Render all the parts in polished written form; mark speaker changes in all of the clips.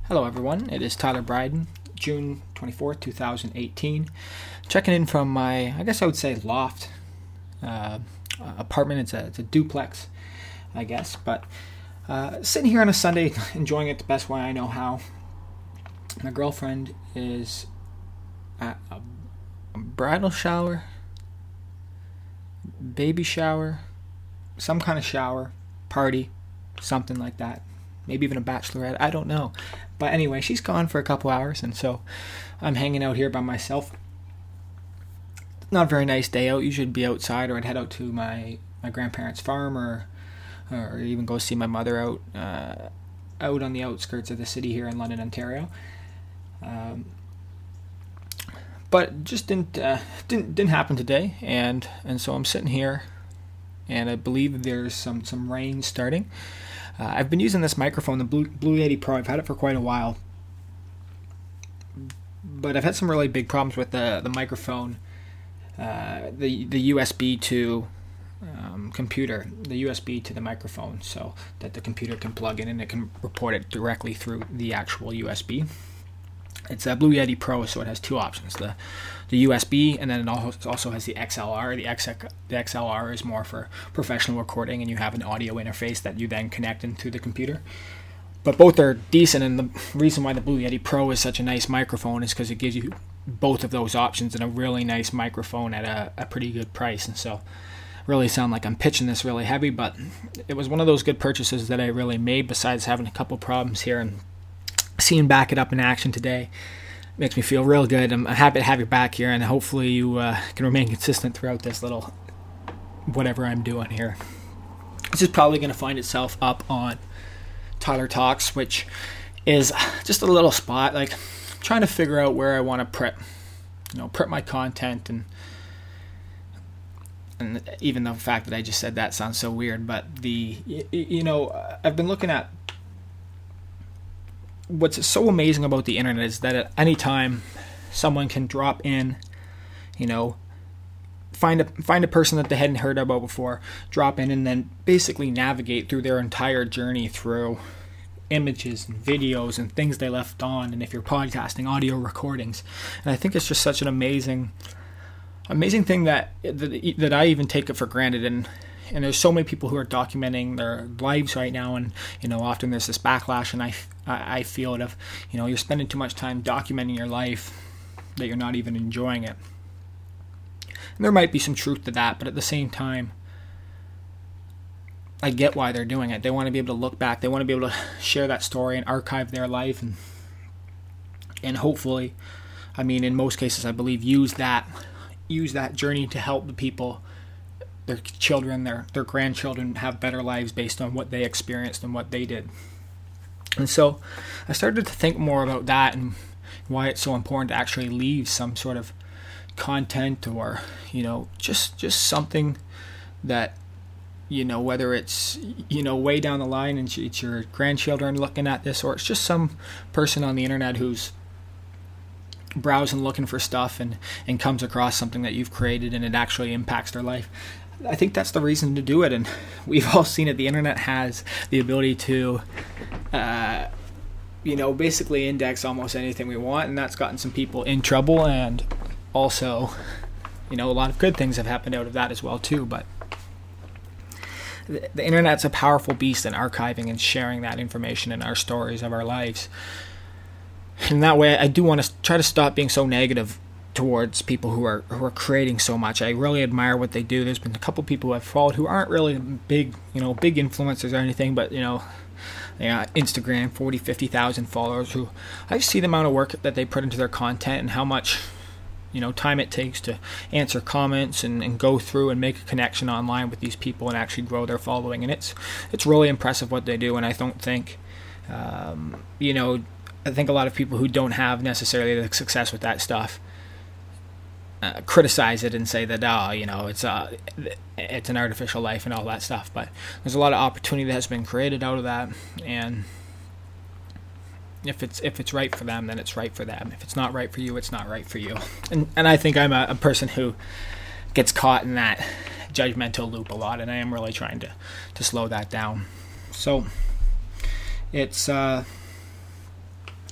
Speaker 1: Hello everyone, it is Tyler Bryden, June 24th, 2018. Checking in from my, I guess I would say loft apartment. It's a duplex, I guess, but sitting here on a Sunday enjoying it the best way I know how. My girlfriend is at a bridal shower, baby shower, some kind of shower, party, something like that. Maybe even a bachelorette, I don't know. But anyway, she's gone for a couple hours, and so I'm hanging out here by myself. Not a very nice day out. Usually I'd be outside, or I'd head out to my grandparents' farm, or even go see my mother out on the outskirts of the city here in London, Ontario. But just didn't happen today, and so I'm sitting here, and I believe there's some rain starting. I've been using this microphone, the Blue Yeti Pro. I've had it for quite a while, but I've had some really big problems with the microphone, the USB to computer, the USB to the microphone, so that the computer can plug in and it can report it directly through the actual USB. It's a Blue Yeti Pro, so it has two options: the USB, and then it also has the XLR. The XLR is more for professional recording, and you have an audio interface that you then connect into the computer. But both are decent, and the reason why the Blue Yeti Pro is such a nice microphone is because it gives you both of those options and a really nice microphone at a pretty good price. And so, really sound like I'm pitching this really heavy, but it was one of those good purchases that I really made. Besides having a couple problems here, and seeing back it up in action today makes me feel real good. I'm happy to have you back here, and hopefully you can remain consistent throughout this little whatever I'm doing here. This is probably going to find itself up on Tyler Talks, which is just a little spot. Like, I'm trying to figure out where I want to prep my content, and even the fact that I just said that sounds so weird, but I've been looking at what's so amazing about the internet is that at any time someone can drop in, find a person that they hadn't heard about before, drop in, and then basically navigate through their entire journey through images and videos and things they left on, and if you're podcasting, audio recordings. And I think it's just such an amazing thing that I even take it for granted. And there's so many people who are documenting their lives right now, and often there's this backlash, and I feel it of you're spending too much time documenting your life that you're not even enjoying it. And there might be some truth to that, but at the same time, I get why they're doing it. They want to be able to look back. They want to be able to share that story and archive their life, and hopefully, in most cases, I believe use that journey to help the people, their children, their grandchildren, have better lives based on what they experienced and what they did. And so I started to think more about that, and why it's so important to actually leave some sort of content, or just something that whether it's way down the line and it's your grandchildren looking at this, or it's just some person on the internet who's browsing looking for stuff and comes across something that you've created and it actually impacts their life. I think that's the reason to do it, and we've all seen it. The internet has the ability to basically index almost anything we want, and that's gotten some people in trouble, and also a lot of good things have happened out of that as well too. But the internet's a powerful beast in archiving and sharing that information and our stories of our lives. And that way, I do want to try to stop being so negative towards people who are creating so much. I really admire what they do. There's been a couple people I've followed who aren't really big influencers or anything, but Instagram, 40, 50,000 followers, who I see the amount of work that they put into their content and how much time it takes to answer comments and go through and make a connection online with these people and actually grow their following. And it's really impressive what they do. And I don't think I think a lot of people who don't have necessarily the success with that stuff criticize it and say that it's an artificial life and all that stuff. But there's a lot of opportunity that has been created out of that, and if it's right for them, then it's right for them. If it's not right for you, it's not right for you. And I think I'm a person who gets caught in that judgmental loop a lot, and I am really trying to slow that down. So it's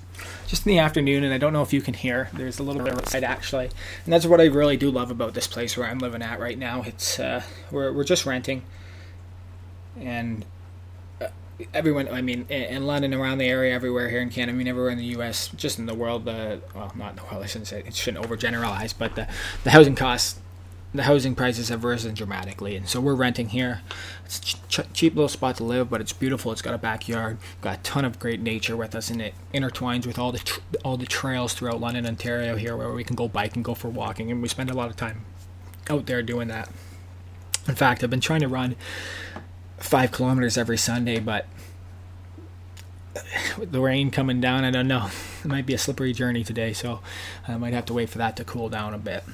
Speaker 1: just in the afternoon, and I don't know if you can hear. There's a little bit of outside actually, and that's what I really do love about this place where I'm living at right now. It's we're just renting, and everyone, I mean, in London, around the area, everywhere here in Canada, I mean, everywhere in the U.S., just in the world, well, not in the world, I shouldn't say, it shouldn't overgeneralize, but the housing costs, the housing prices have risen dramatically, and so we're renting here. It's a cheap little spot to live, but it's beautiful. It's got a backyard, got a ton of great nature with us, and it intertwines with all the trails throughout London, Ontario here, where we can go bike and go for walking, and we spend a lot of time out there doing that. In fact, I've been trying to run 5 kilometers every Sunday, but with the rain coming down, I don't know. It might be a slippery journey today, so I might have to wait for that to cool down a bit.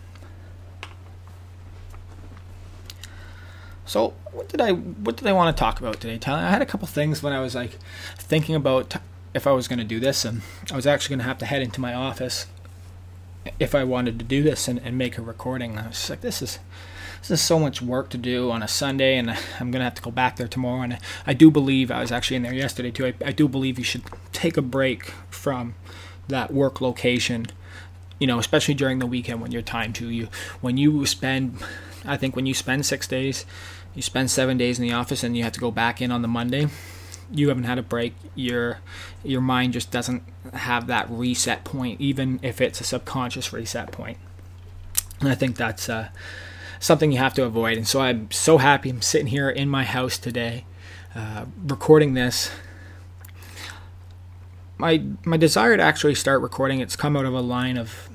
Speaker 1: So what did I want to talk about today, Tyler? I had a couple things when I was like thinking about if I was going to do this, and I was actually going to have to head into my office if I wanted to do this and make a recording. I was just like, this is so much work to do on a Sunday, and I'm going to have to go back there tomorrow. And I do believe, I was actually in there yesterday too, I do believe you should take a break from that work location, especially during the weekend when you're timed to. When you spend 6 days, you spend 7 days in the office and you have to go back in on the Monday, you haven't had a break. Your mind just doesn't have that reset point, even if it's a subconscious reset point. And I think that's something you have to avoid. And so I'm so happy I'm sitting here in my house today, recording this. My desire to actually start recording, it's come out of a line of,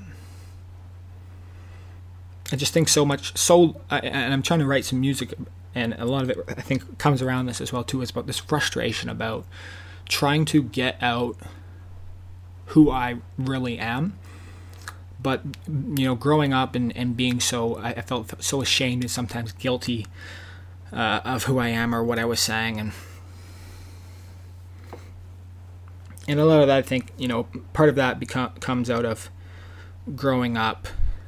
Speaker 1: I just think and I'm trying to write some music, and a lot of it I think comes around this as well too. It's about this frustration about trying to get out who I really am. But, growing up and being I felt so ashamed and sometimes guilty of who I am or what I was saying. And a lot of that, I think, part of that comes out of growing up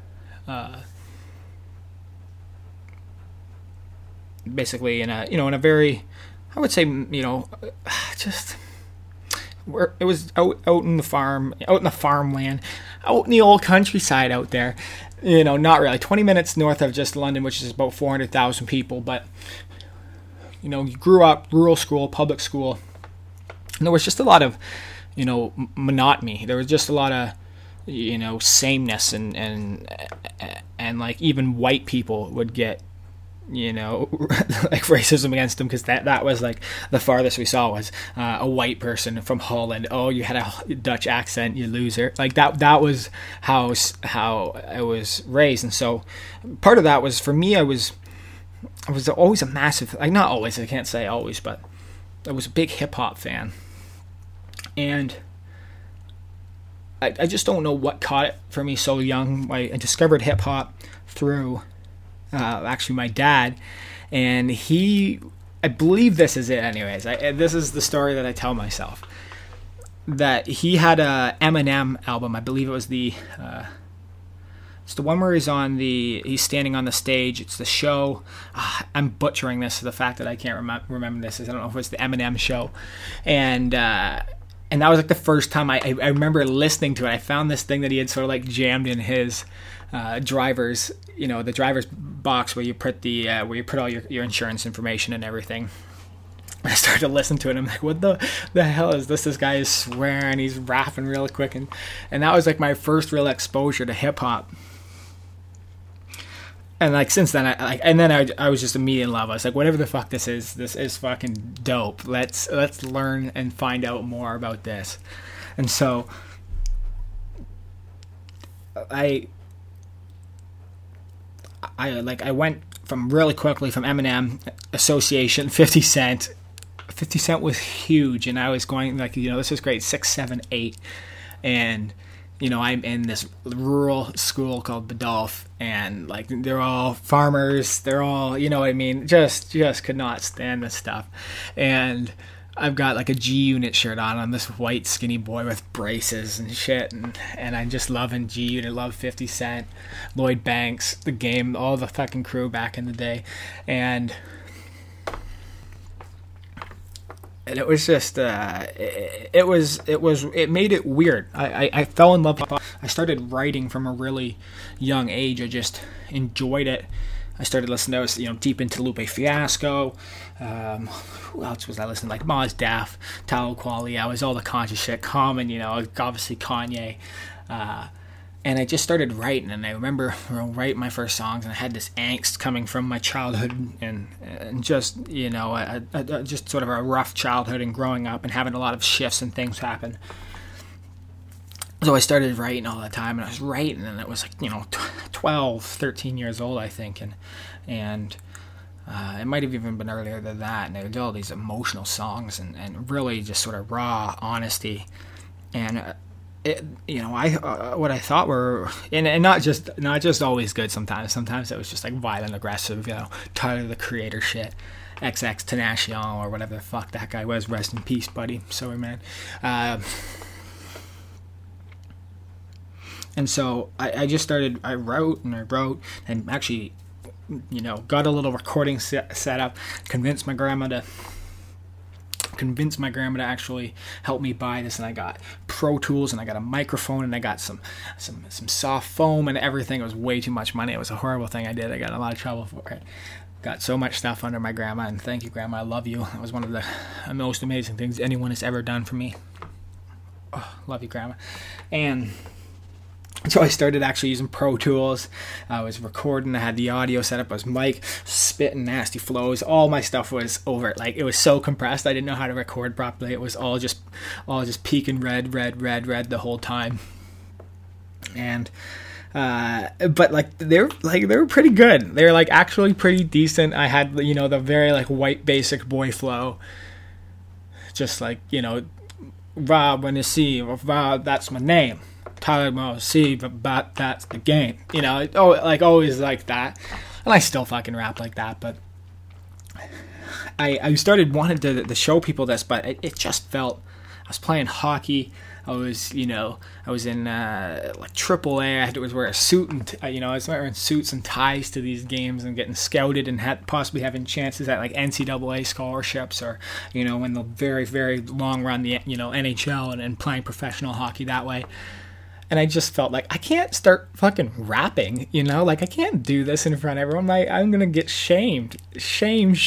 Speaker 1: basically in a very, I would say, just where it was out in the farmland, out in the old countryside out there, not really 20 minutes north of just London, which is about 400,000 people, but you grew up rural school, public school, and there was just a lot of monotony. There was just a lot of sameness, and like even white people would get like racism against them, because that was like the farthest we saw was a white person from Holland. Oh, you had a Dutch accent, you loser. Like that was how I was raised. And so part of that was, for me, I was always a massive, like, not always, I can't say always, but I was a big hip hop fan. And I just don't know what caught it for me so young. I discovered hip hop through actually my dad, and I believe this is it anyways. This is the story that I tell myself, that he had a Eminem album. I believe it was it's the one where he's standing on the stage. It's the show. I'm butchering this, the fact that I can't remember this. I don't know if it was the Eminem show, and that was like the first time I remember listening to it. I found this thing that he had sort of like jammed in his driver's box where you put all your insurance information and everything. I started to listen to it, and I'm like, what the hell is this? This guy is swearing, he's rapping real quick, and that was like my first real exposure to hip hop. And like since then, I was just immediately in love. I was like, whatever the fuck this is fucking dope. Let's learn and find out more about this. And so I went really quickly from Eminem, Association, 50 Cent. 50 Cent was huge, and I was going like, this is grade 6, 7, 8, and I'm in this rural school called Badolf, and like they're all farmers, they're all, just could not stand this stuff. And I've got like a G Unit shirt on. I'm this white skinny boy with braces and shit, and I'm just loving G Unit, love 50 Cent, Lloyd Banks, The Game, all the fucking crew back in the day. And and it was just it made it weird. I fell in love. I started writing from a really young age. I just enjoyed it. I started listening to, deep into Lupe Fiasco. Who else was I listening to? Like Mos Def, Talib Kweli. I was all the conscious shit. Common, obviously Kanye. And I just started writing, and I remember writing my first songs, and I had this angst coming from my childhood, and just, just sort of a rough childhood and growing up and having a lot of shifts and things happen. So I started writing all the time, and I was writing, and it was like, 12, 13 years old, I think, and it might have even been earlier than that, and they did all these emotional songs, and really just sort of raw honesty, and what I thought were, and not just always good sometimes it was just like violent, aggressive, Tyler the Creator shit, XXXTentacion, or whatever the fuck that guy was, rest in peace, buddy, sorry, man. And so I just started, I wrote and actually, got a little recording set up, convinced my grandma to actually help me buy this, and I got Pro Tools, and I got a microphone, and I got some soft foam and everything. It was way too much money. It was a horrible thing I did. I got in a lot of trouble for it. Got so much stuff under my grandma, and thank you, Grandma. I love you. That was one of the most amazing things anyone has ever done for me. Oh, love you, Grandma. And so I started actually using Pro Tools. I was recording. I had the audio set up. I was mic, spitting nasty flows. All my stuff was over. Like, it was so compressed. I didn't know how to record properly. It was all just peaking red the whole time. And but they were pretty good. They were like actually pretty decent. I had the very like white basic boy flow. Just like Rob when you see Rob, that's my name. Tyler see, but that's the game. Always like that. And I still fucking rap like that, but I started wanting to show people this, but it just felt, I was playing hockey. I was in like AAA. I had to wear a suit and I was wearing suits and ties to these games and getting scouted and possibly having chances at like NCAA scholarships, or in the very, very long run, the NHL and playing professional hockey that way. And I just felt like I can't start fucking rapping, like I can't do this in front of everyone. I'm gonna get shamed, shame.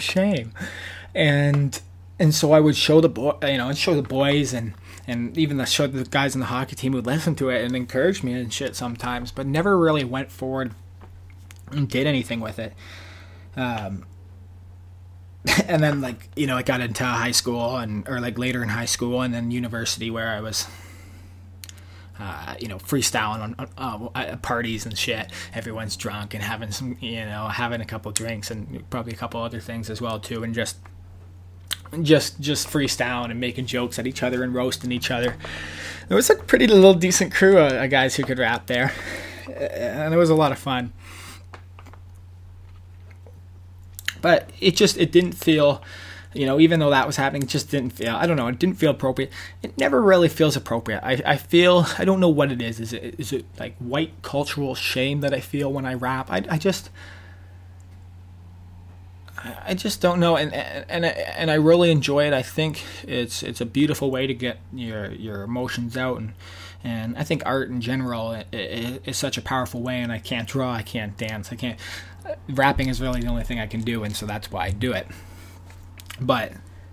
Speaker 1: And so I would show the boys, and even show the guys in the hockey team would listen to it and encourage me and shit sometimes, but never really went forward and did anything with it. And then I got into high school or later in high school and then university, where I was freestyling on parties and shit. Everyone's drunk and having having a couple drinks and probably a couple other things as well too, and just freestyling and making jokes at each other and roasting each other. There was a pretty little decent crew of guys who could rap there, and it was a lot of fun. But it didn't feel, even though that was happening, it just didn't feel, I don't know, it didn't feel appropriate. It never really feels appropriate. I feel, I don't know what it is. Is it like white cultural shame that I feel when I rap? I just don't know, and I really enjoy it. I think it's a beautiful way to get your emotions out, and I think art in general is such a powerful way. And I can't draw, I can't dance, rapping is really the only thing I can do, and so that's why I do it. But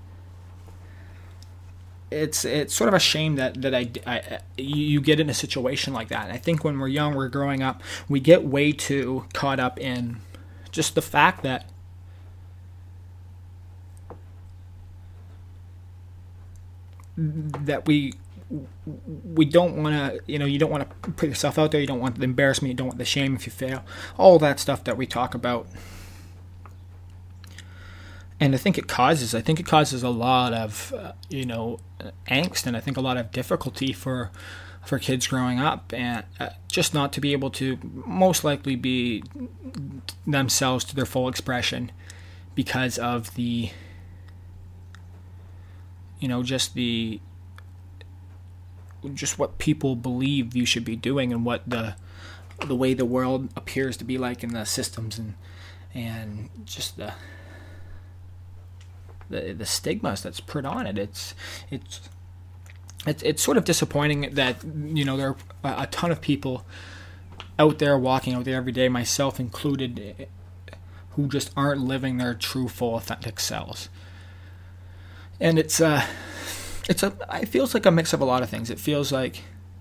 Speaker 1: it's sort of a shame that you get in a situation like that. And I think when we're young, we're growing up, we get way too caught up in just the fact that we don't want to, you don't want to put yourself out there. You don't want the embarrassment. You don't want the shame if you fail. All that stuff that we talk about. And I think it causes a lot of, angst, and I think a lot of difficulty for kids growing up, and just not to be able to most likely be themselves to their full expression because of the, just what people believe you should be doing, and what the way the world appears to be like in the systems, and just the the stigmas that's put on it. It's sort of disappointing that, you know, there are a ton of people out there walking out there every day, myself included, who just aren't living their true, full, authentic selves. And it feels like a mix of a lot of things. It feels like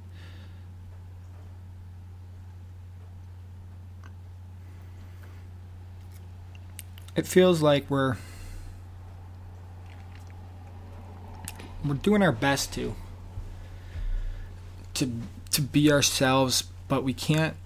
Speaker 1: we're doing our best to be ourselves, but we can't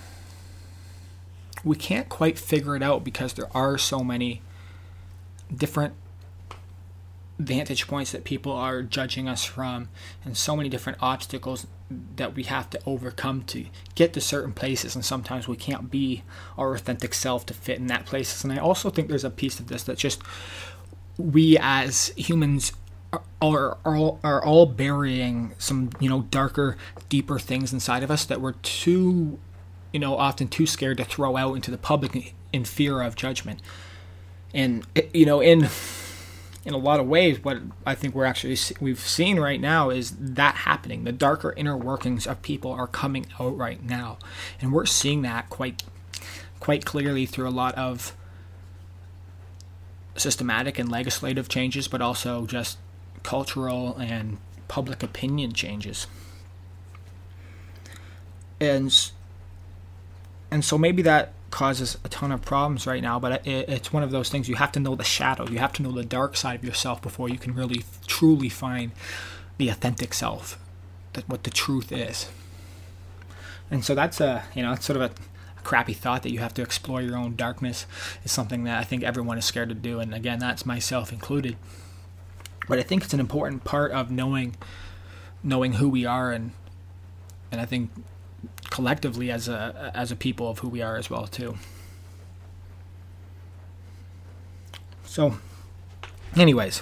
Speaker 1: quite figure it out because there are so many different vantage points that people are judging us from, and so many different obstacles that we have to overcome to get to certain places, and sometimes we can't be our authentic self to fit in that places. And I also think there's a piece of this that just we as humans are all burying some, you know, darker, deeper things inside of us that we're too, you know, often too scared to throw out into the public in fear of judgment. And, you know, in a lot of ways, what I think we've seen right now is that happening. The darker inner workings of people are coming out right now, and we're seeing that quite clearly through a lot of systematic and legislative changes, but also just cultural and public opinion changes. And so maybe that causes a ton of problems right now, but it's one of those things. You have to know the shadow. You have to know the dark side of yourself before you can really truly find the authentic self, what the truth is. And so that's it's sort of a crappy thought that you have to explore your own darkness is something that I think everyone is scared to do, and again, that's myself included. But I think it's an important part of knowing who we are, and I think collectively as a people of who we are as well too. So anyways,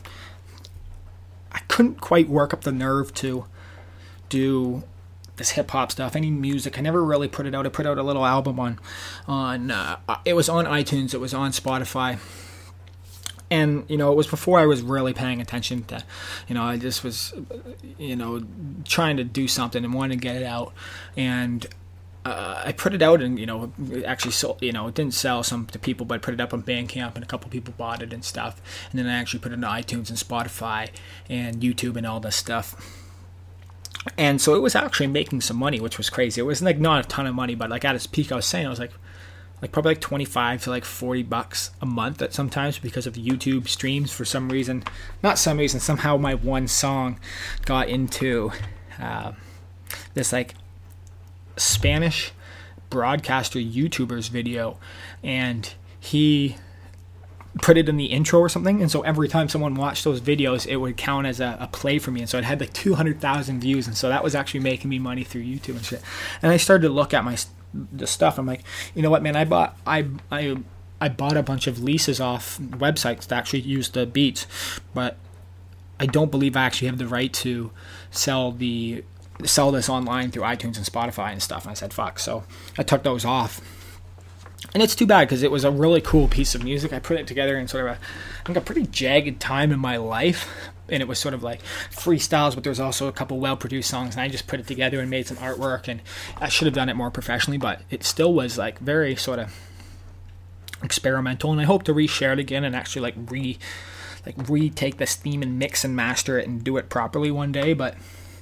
Speaker 1: I couldn't quite work up the nerve to do this hip hop stuff, any music. I never really put it out. I put out a little album on it was on iTunes, it was on Spotify. And, you know, it was before I was really paying attention to, you know, I just was, you know, trying to do something and wanted to get it out. And I put it out, and, you know, it actually sold, you know, it didn't sell some to people, but I put it up on Bandcamp, and a couple people bought it and stuff. And then I actually put it on iTunes and Spotify and YouTube and all this stuff. And so it was actually making some money, which was crazy. It was like not a ton of money, but like at its peak, I was saying, I was like probably like $25 to like $40 a month at sometimes, because of the YouTube streams. For some reason, somehow my one song got into this like Spanish broadcaster YouTuber's video, and he put it in the intro or something, and so every time someone watched those videos, it would count as a play for me, and so it had like 200,000 views, and so that was actually making me money through YouTube and shit. And I started to look at the stuff. I'm like, you know what, man? I bought a bunch of leases off websites to actually use the beats, but I don't believe I actually have the right to sell this online through iTunes and Spotify and stuff. And I said, fuck. So I took those off. And it's too bad, because it was a really cool piece of music. I put it together in sort of a pretty jagged time in my life. And it was sort of like freestyles, but there was also a couple well-produced songs. And I just put it together and made some artwork. And I should have done it more professionally, but it still was like very sort of experimental. And I hope to reshare it again and actually like retake this theme and mix and master it and do it properly one day. But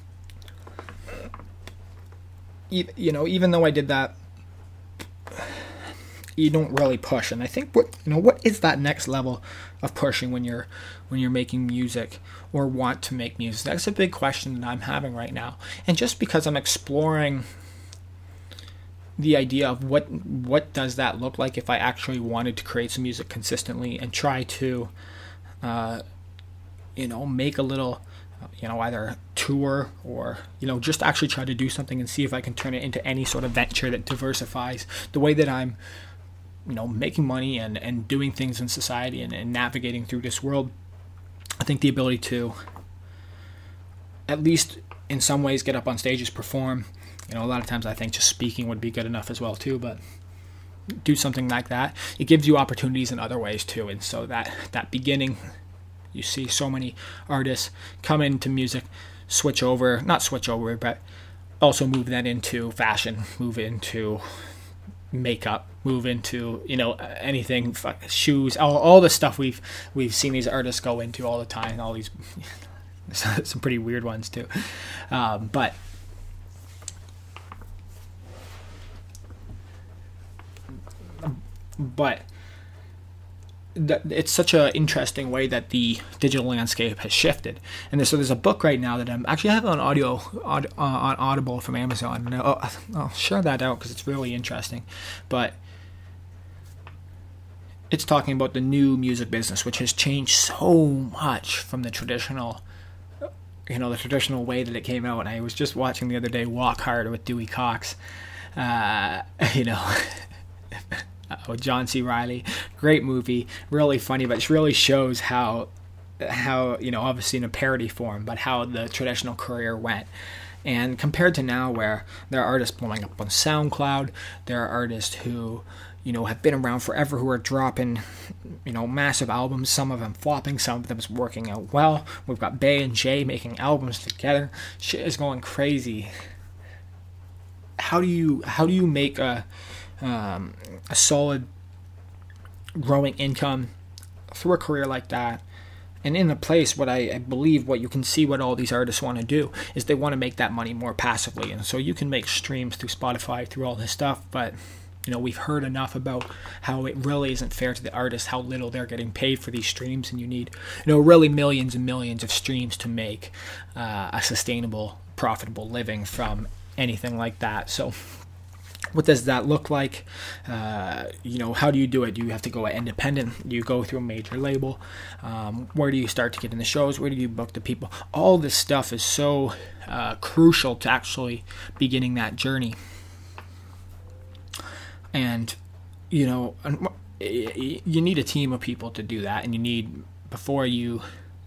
Speaker 1: you know, even though I did that, you don't really push. And I think what is that next level of pushing when you're making music or want to make music? That's a big question that I'm having right now. And just because I'm exploring the idea of what does that look like if I actually wanted to create some music consistently and try to make a little either tour or just actually try to do something and see if I can turn it into any sort of venture that diversifies the way that I'm making money and doing things in society and navigating through this world. I think the ability to, at least in some ways, get up on stages, perform. A lot of times I think just speaking would be good enough as well too, but do something like that. It gives you opportunities in other ways too. And so that beginning You see so many artists come into music, not switch over, but also move that into fashion, move into makeup, move into, anything, shoes, all the stuff we've seen these artists go into all the time, all these some pretty weird ones too, but it's such an interesting way that the digital landscape has shifted. And so there's a book right now that I'm actually have on on Audible from Amazon, and I'll share that out because it's really interesting. But it's talking about the new music business, which has changed so much from the traditional way that it came out. And I was just watching the other day Walk Hard with Dewey Cox, with John C. Reilly. Great movie, really funny, but it really shows how obviously in a parody form, but how the traditional career went. And compared to now, where there are artists blowing up on SoundCloud, there are artists who have been around forever, who are dropping massive albums, some of them flopping, some of them is working out well. We've got Bey and Jay making albums together. Shit is going crazy. How do you make a solid growing income through a career like that? And in the place, what I believe, what you can see what all these artists want to do is they want to make that money more passively. And so you can make streams through Spotify, through all this stuff, but we've heard enough about how it really isn't fair to the artist, how little they're getting paid for these streams, and you need really millions and millions of streams to make a sustainable, profitable living from anything like that. So what does that look like? How do you do it? Do you have to go independent? Do you go through a major label? Where do you start to get in the shows? Where do you book the people? All this stuff is so crucial to actually beginning that journey. And, you need a team of people to do that. And you need, before you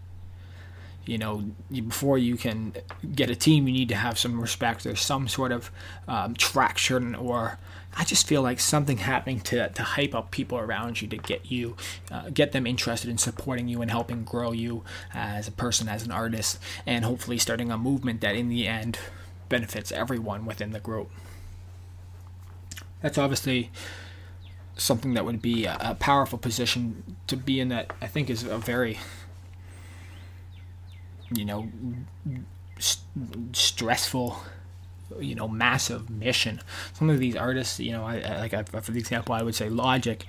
Speaker 1: can get a team, you need to have some respect. There's some sort of traction, or I just feel like something happening to hype up people around you, to get them interested in supporting you and helping grow you as a person, as an artist, and hopefully starting a movement that in the end benefits everyone within the group. That's obviously something that would be a powerful position to be in, that I think is a very stressful, massive mission. Some of these artists, for the example, I would say Logic,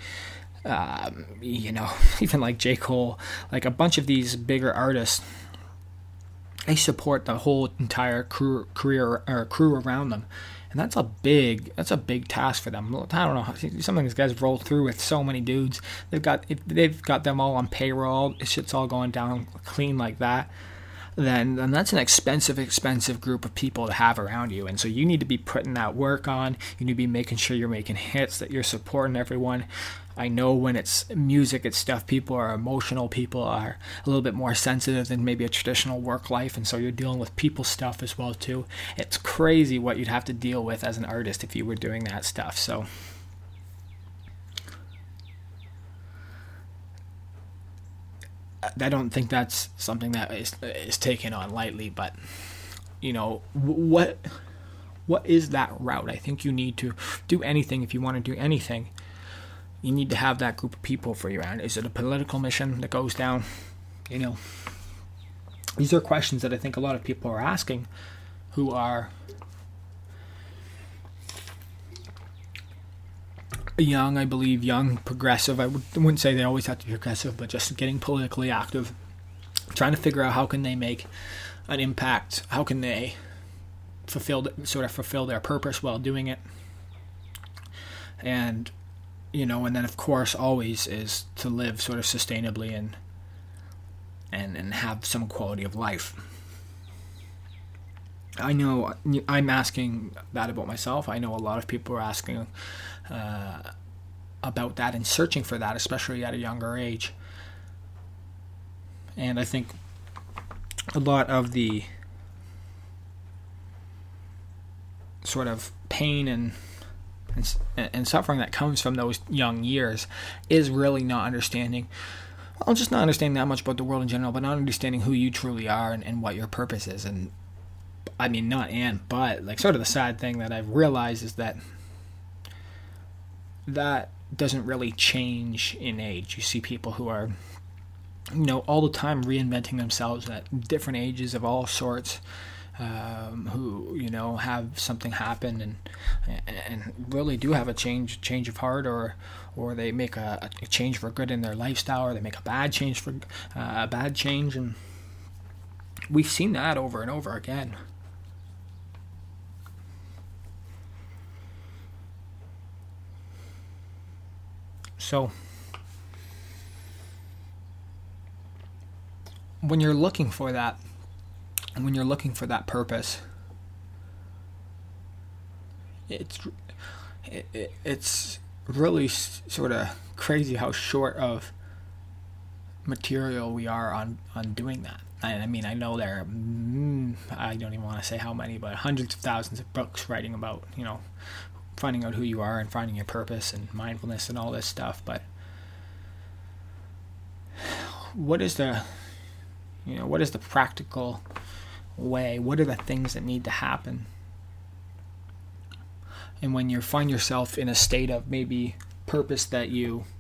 Speaker 1: even like J. Cole, like a bunch of these bigger artists, they support the whole entire crew around them. And that's a big task for them. I don't know. Some of these guys roll through with so many dudes. They've got them all on payroll. Shit's all going down clean like that. Then that's an expensive group of people to have around you. And so you need to be putting that work on. You need to be making sure you're making hits, that you're supporting everyone. I know when it's music, it's stuff, people are emotional, people are a little bit more sensitive than maybe a traditional work life, and so you're dealing with people stuff as well too. It's crazy what you'd have to deal with as an artist if you were doing that stuff. So I don't think that's something that is taken on lightly, but what is that route? I think you need to do anything. If you want to do anything, you need to have that group of people for you around. Is it a political mission that goes down? These are questions that I think a lot of people are asking, who are young, I believe, young, progressive. I wouldn't say they always have to be progressive, but just getting politically active, trying to figure out how can they make an impact, how can they fulfill their purpose while doing it. And and then of course always is to live sort of sustainably and have some quality of life. I know I'm asking that about myself. I know a lot of people are asking about that and searching for that, especially at a younger age. And I think a lot of the sort of pain and suffering that comes from those young years is really not understanding well, just not understanding that much about the world in general, but not understanding who you truly are and what your purpose is. And I mean, but like sort of the sad thing that I've realized is that doesn't really change in age. You see people who are, all the time reinventing themselves at different ages of all sorts, who have something happen and really do have a change of heart, or they make a change for good in their lifestyle, or they make a bad change for a bad change, and we've seen that over and over again. So when you're looking for that purpose, it's really sort of crazy how short of material we are on doing that. I mean, I know there are, I don't even want to say how many, but hundreds of thousands of books writing about, finding out who you are and finding your purpose and mindfulness and all this stuff. But what is the practical way? What are the things that need to happen? And when you find yourself in a state of maybe purpose that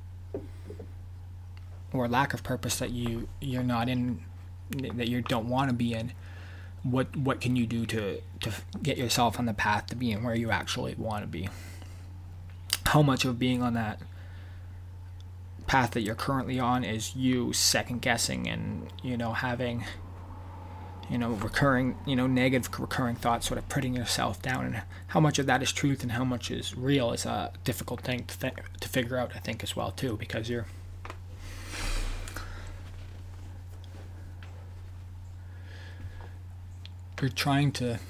Speaker 1: or lack of purpose that you're not in, that you don't want to be in, what can you do to get yourself on the path to being where you actually want to be? How much of being on that path that you're currently on is you second guessing and having recurring negative recurring thoughts, sort of putting yourself down, and how much of that is truth and how much is real is a difficult thing to figure out, I think, as well too, because you're trying to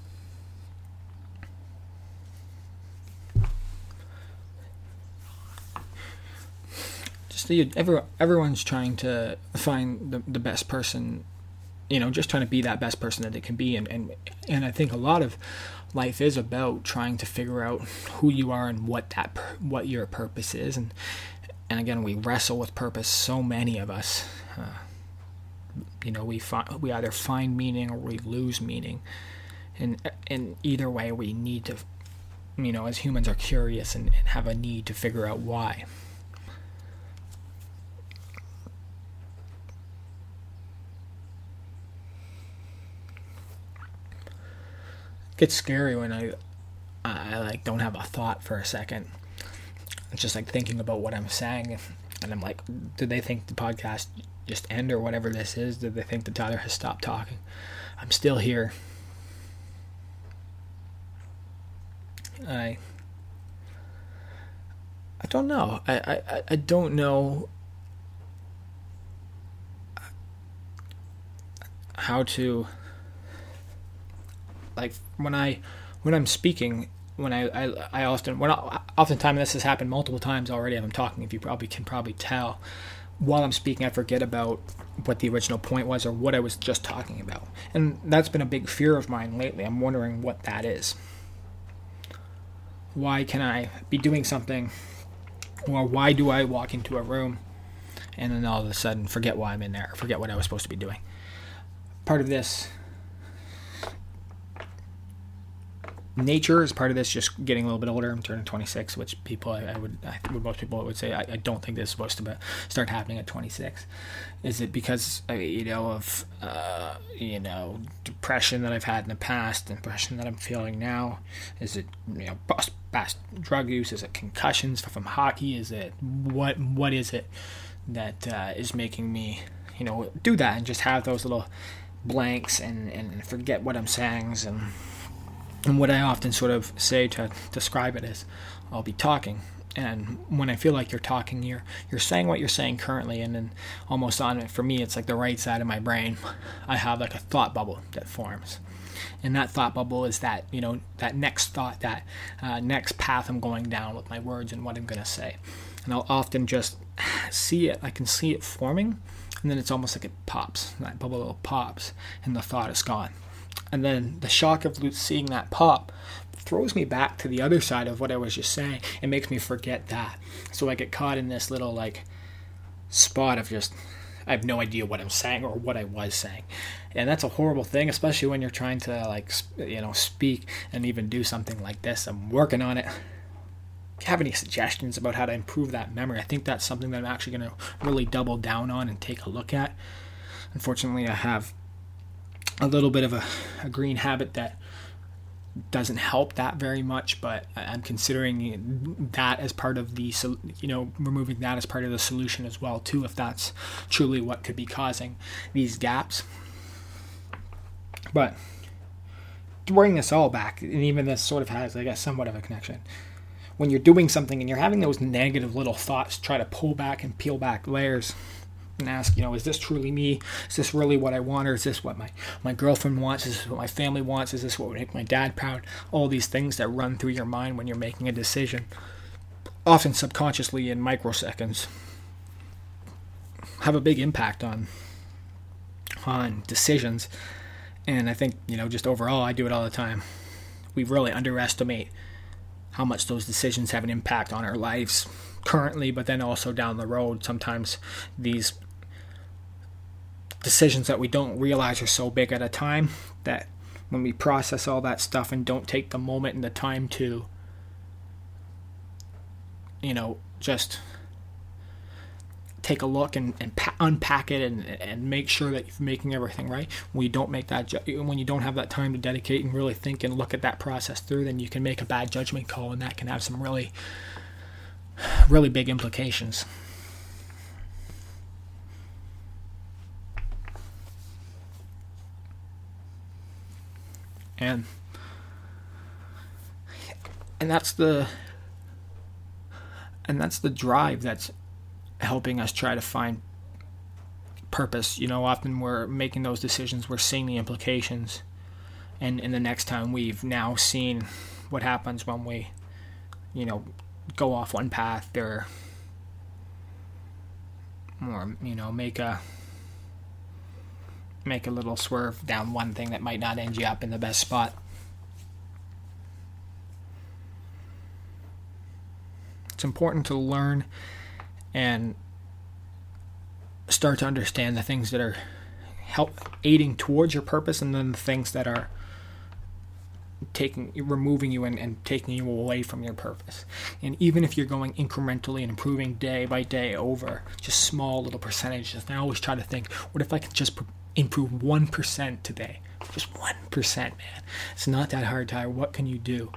Speaker 1: everyone's trying to find the best person, just trying to be that best person that they can be, and I think a lot of life is about trying to figure out who you are and what your purpose is, and again, we wrestle with purpose, so many of us. We either find meaning or we lose meaning, and either way we need to, as humans are curious and have a need to figure out why. It gets scary when I like don't have a thought for a second. It's just like thinking about what I'm saying, and I'm like, did they think the podcast just end or whatever this is? Did they think that Tyler has stopped talking? I'm still here. I don't know. I don't know how to, like, when I'm speaking, oftentimes this has happened multiple times already as I'm talking, if you can probably tell. While I'm speaking, I forget about what the original point was or what I was just talking about. And that's been a big fear of mine lately. I'm wondering what that is. Why can I be doing something, or why do I walk into a room and then all of a sudden forget why I'm in there, or forget what I was supposed to be doing? Part of this nature is part of this, just getting a little bit older. I'm turning 26, which most people would say I don't think this is supposed to start happening at 26. Is it because of depression that I've had in the past, depression that I'm feeling now? Is it past drug use? Is it concussions from hockey? Is it what is it that is making me do that and just have those little blanks and forget what I'm saying? And what I often sort of say to describe it is, I'll be talking, and when I feel like you're talking, you're saying what you're saying currently, and then almost on it, for me, it's like the right side of my brain, I have like a thought bubble that forms, and that thought bubble is that that next thought, that next path I'm going down with my words and what I'm going to say, and I'll often just see it. I can see it forming, and then it's almost like it pops. That bubble pops, and the thought is gone. And then the shock of seeing that pop throws me back to the other side of what I was just saying. It makes me forget that. So I get caught in this little spot of just, I have no idea what I'm saying or what I was saying. And that's a horrible thing, especially when you're trying to speak and even do something like this. I'm working on it. If you have any suggestions about how to improve that memory, I think that's something that I'm actually going to really double down on and take a look at. Unfortunately, I have a little bit of a green habit that doesn't help that very much, but I'm considering that as part of the, removing that as part of the solution as well too, if that's truly what could be causing these gaps. But to bring this all back, and even this sort of has, I guess, somewhat of a connection. When you're doing something and you're having those negative little thoughts, try to pull back and peel back layers and ask, is this truly me? Is this really what I want? Or is this what my girlfriend wants? Is this what my family wants? Is this what would make my dad proud? All these things that run through your mind when you're making a decision, often subconsciously in microseconds, have a big impact on decisions. And I think, just overall, I do it all the time. We really underestimate how much those decisions have an impact on our lives currently, but then also down the road. Sometimes these decisions that we don't realize are so big at a time that when we process all that stuff and don't take the moment and the time to, just take a look and unpack it and make sure that you're making everything right. When you don't make that, when you don't have that time to dedicate and really think and look at that process through, then you can make a bad judgment call, and that can have some really, really big implications. And that's the drive that's helping us try to find purpose. Often we're making those decisions, we're seeing the implications, and in the next time we've now seen what happens when we, go off one path or make a little swerve down one thing that might not end you up in the best spot. It's important to learn and start to understand the things that are aiding towards your purpose, and then the things that are removing you and taking you away from your purpose. And even if you're going incrementally and improving day by day over just small little percentages, and I always try to think, what if I could just improve 1% today? Just 1%, man. It's not that hard, Tyler. What can you do?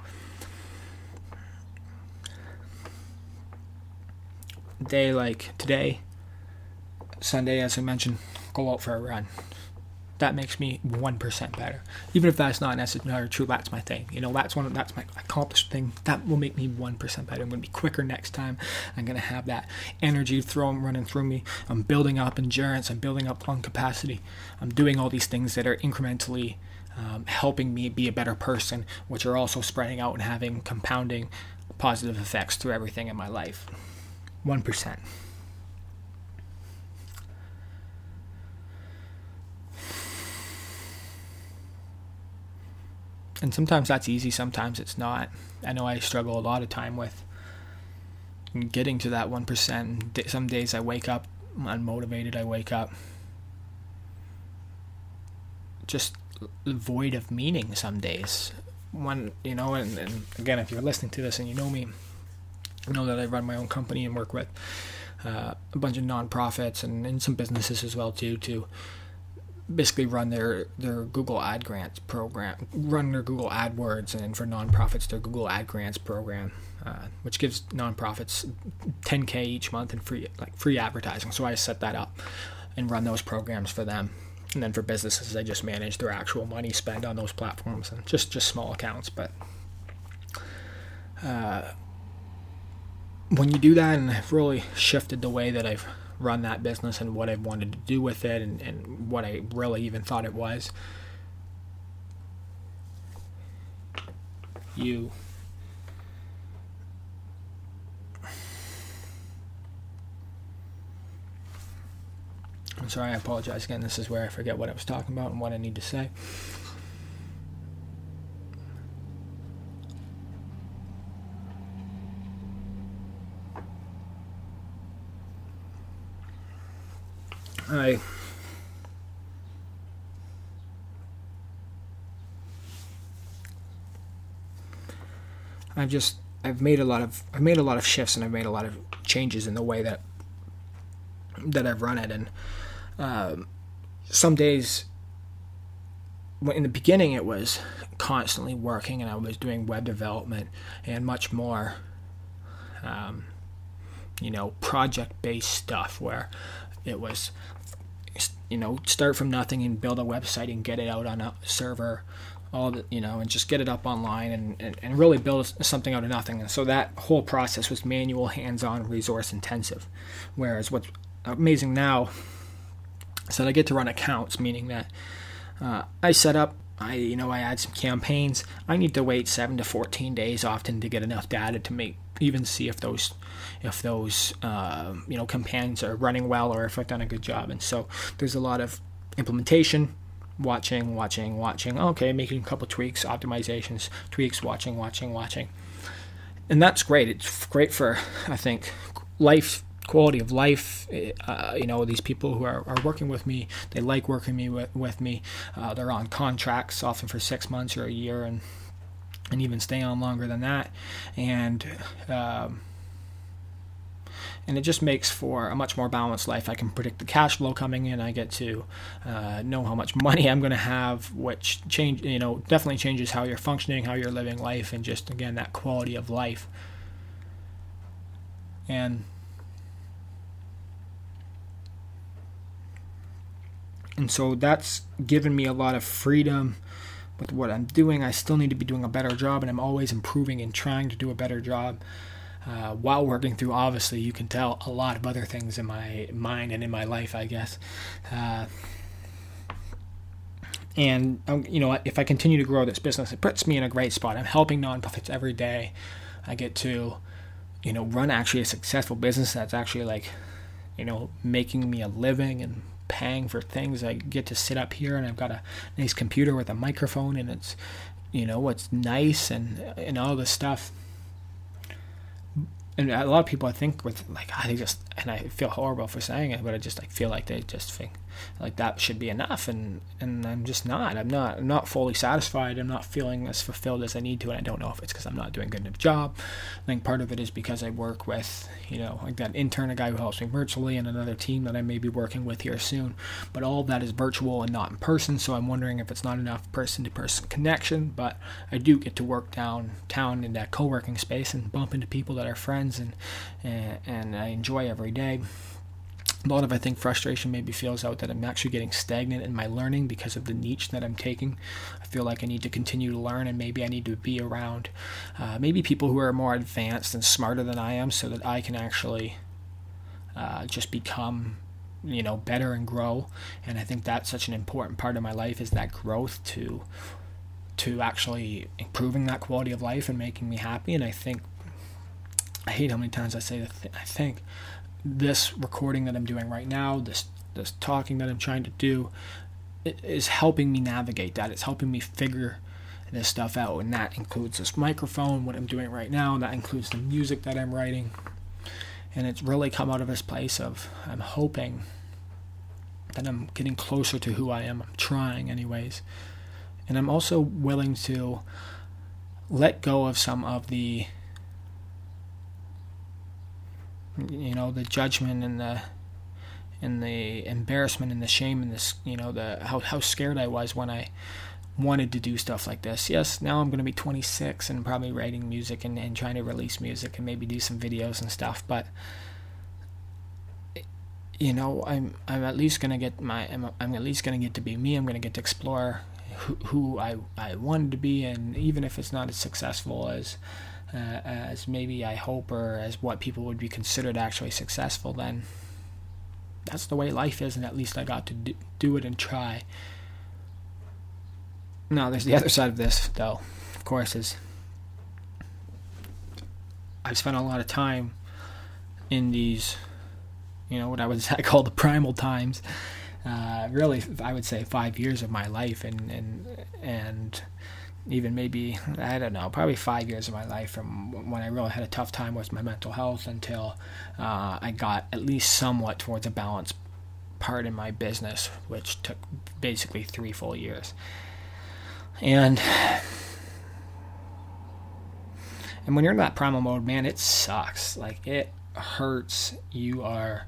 Speaker 1: Day like today, Sunday, as I mentioned, go out for a run. That makes me 1% better. Even if that's not necessarily true, that's my thing. That's my accomplished thing. That will make me 1% better. I'm going to be quicker next time. I'm going to have that energy running through me. I'm building up endurance. I'm building up lung capacity. I'm doing all these things that are incrementally helping me be a better person, which are also spreading out and having compounding positive effects through everything in my life. 1%. And sometimes that's easy, sometimes it's not. I know I struggle a lot of time with getting to that 1%. Some days I wake up unmotivated. I wake up just void of meaning some days. And again, if you're listening to this and you know me, you know that I run my own company and work with a bunch of nonprofits and some businesses as well too, to basically run their Google Ad Grants program, run their Google AdWords, and for nonprofits their Google Ad Grants program, which gives nonprofits $10K each month in free advertising. So I set that up and run those programs for them. And then for businesses, I just manage their actual money spent on those platforms, and just small accounts. But when you do that, and I've really shifted the way that I've run that business and what I wanted to do with it, and what I really even thought it was, I'm sorry, I apologize again. This is where I forget what I was talking about and what I need to say. I've made a lot of shifts, and I've made a lot of changes in the way that I've run it. And some days, in the beginning, it was constantly working, and I was doing web development and much more, project-based stuff, where it was, start from nothing and build a website and get it out on a server, and just get it up online and really build something out of nothing. And so that whole process was manual, hands-on, resource-intensive. Whereas what's amazing now is that I get to run accounts, meaning that I set up, I add some campaigns. I need to wait 7 to 14 days often to get enough data to even see if those campaigns are running well or if I've done a good job. And so there's a lot of implementation, watching. Okay, making a couple tweaks, optimizations, tweaks, watching. And that's great. It's great for, I think, quality of life. These people who are working with me, they like working with me. They're on contracts often for 6 months or a year, and even stay on longer than that. And it just makes for a much more balanced life. I can predict the cash flow coming in. I get to know how much money I'm going to have, which definitely changes how you're functioning, how you're living life, and just, again, that quality of life. And so that's given me a lot of freedom with what I'm doing. I still need to be doing a better job, and I'm always improving and trying to do a better job. While working through, obviously, you can tell a lot of other things in my mind and in my life, I guess. And if I continue to grow this business, it puts me in a great spot. I'm helping nonprofits every day. I get to, run actually a successful business that's actually making me a living and paying for things. I get to sit up here, and I've got a nice computer with a microphone, and it's, it's nice and all this stuff. And a lot of people, I think, and I feel horrible for saying it, but I just feel like they just think like that should be enough, and I'm just not. I'm not fully satisfied. I'm not feeling as fulfilled as I need to, and I don't know if it's because I'm not doing a good enough job. I think part of it is because I work with, like that intern, a guy who helps me virtually, and another team that I may be working with here soon. But all of that is virtual and not in person, so I'm wondering if it's not enough person-to-person connection. But I do get to work downtown in that co-working space and bump into people that are friends, and I enjoy every day. A lot of, I think, frustration maybe feels out that I'm actually getting stagnant in my learning because of the niche that I'm taking. I feel like I need to continue to learn, and maybe I need to be around maybe people who are more advanced and smarter than I am, so that I can actually just become, better and grow. And I think that's such an important part of my life, is that growth to actually improving that quality of life and making me happy. And I think, I hate how many times I say that. I think this recording that I'm doing right now, this talking that I'm trying to do, it is helping me navigate that. It's helping me figure this stuff out, and that includes this microphone, what I'm doing right now, and that includes the music that I'm writing. And it's really come out of this place of, I'm hoping that I'm getting closer to who I am. I'm trying anyways. And I'm also willing to let go of some of the the judgment and the embarrassment and the shame and this, how scared I was when I wanted to do stuff like this. Yes, now I'm going to be 26 and probably writing music and trying to release music and maybe do some videos and stuff, but I'm at least going to get I'm at least going to get to be me. I'm going to get to explore who I wanted to be, and even if it's not as successful as maybe I hope, or as what people would be considered actually successful, then that's the way life is, and at least I got to do it and try. Now, there's the other side of this, though, of course, is I've spent a lot of time in these, what I would call the primal times. Really, I would say 5 years of my life, and even maybe, I don't know, probably 5 years of my life from when I really had a tough time with my mental health until I got at least somewhat towards a balanced part in my business, which took basically 3 full years. And when you're in that primal mode, man, it sucks. Like, it hurts. You are,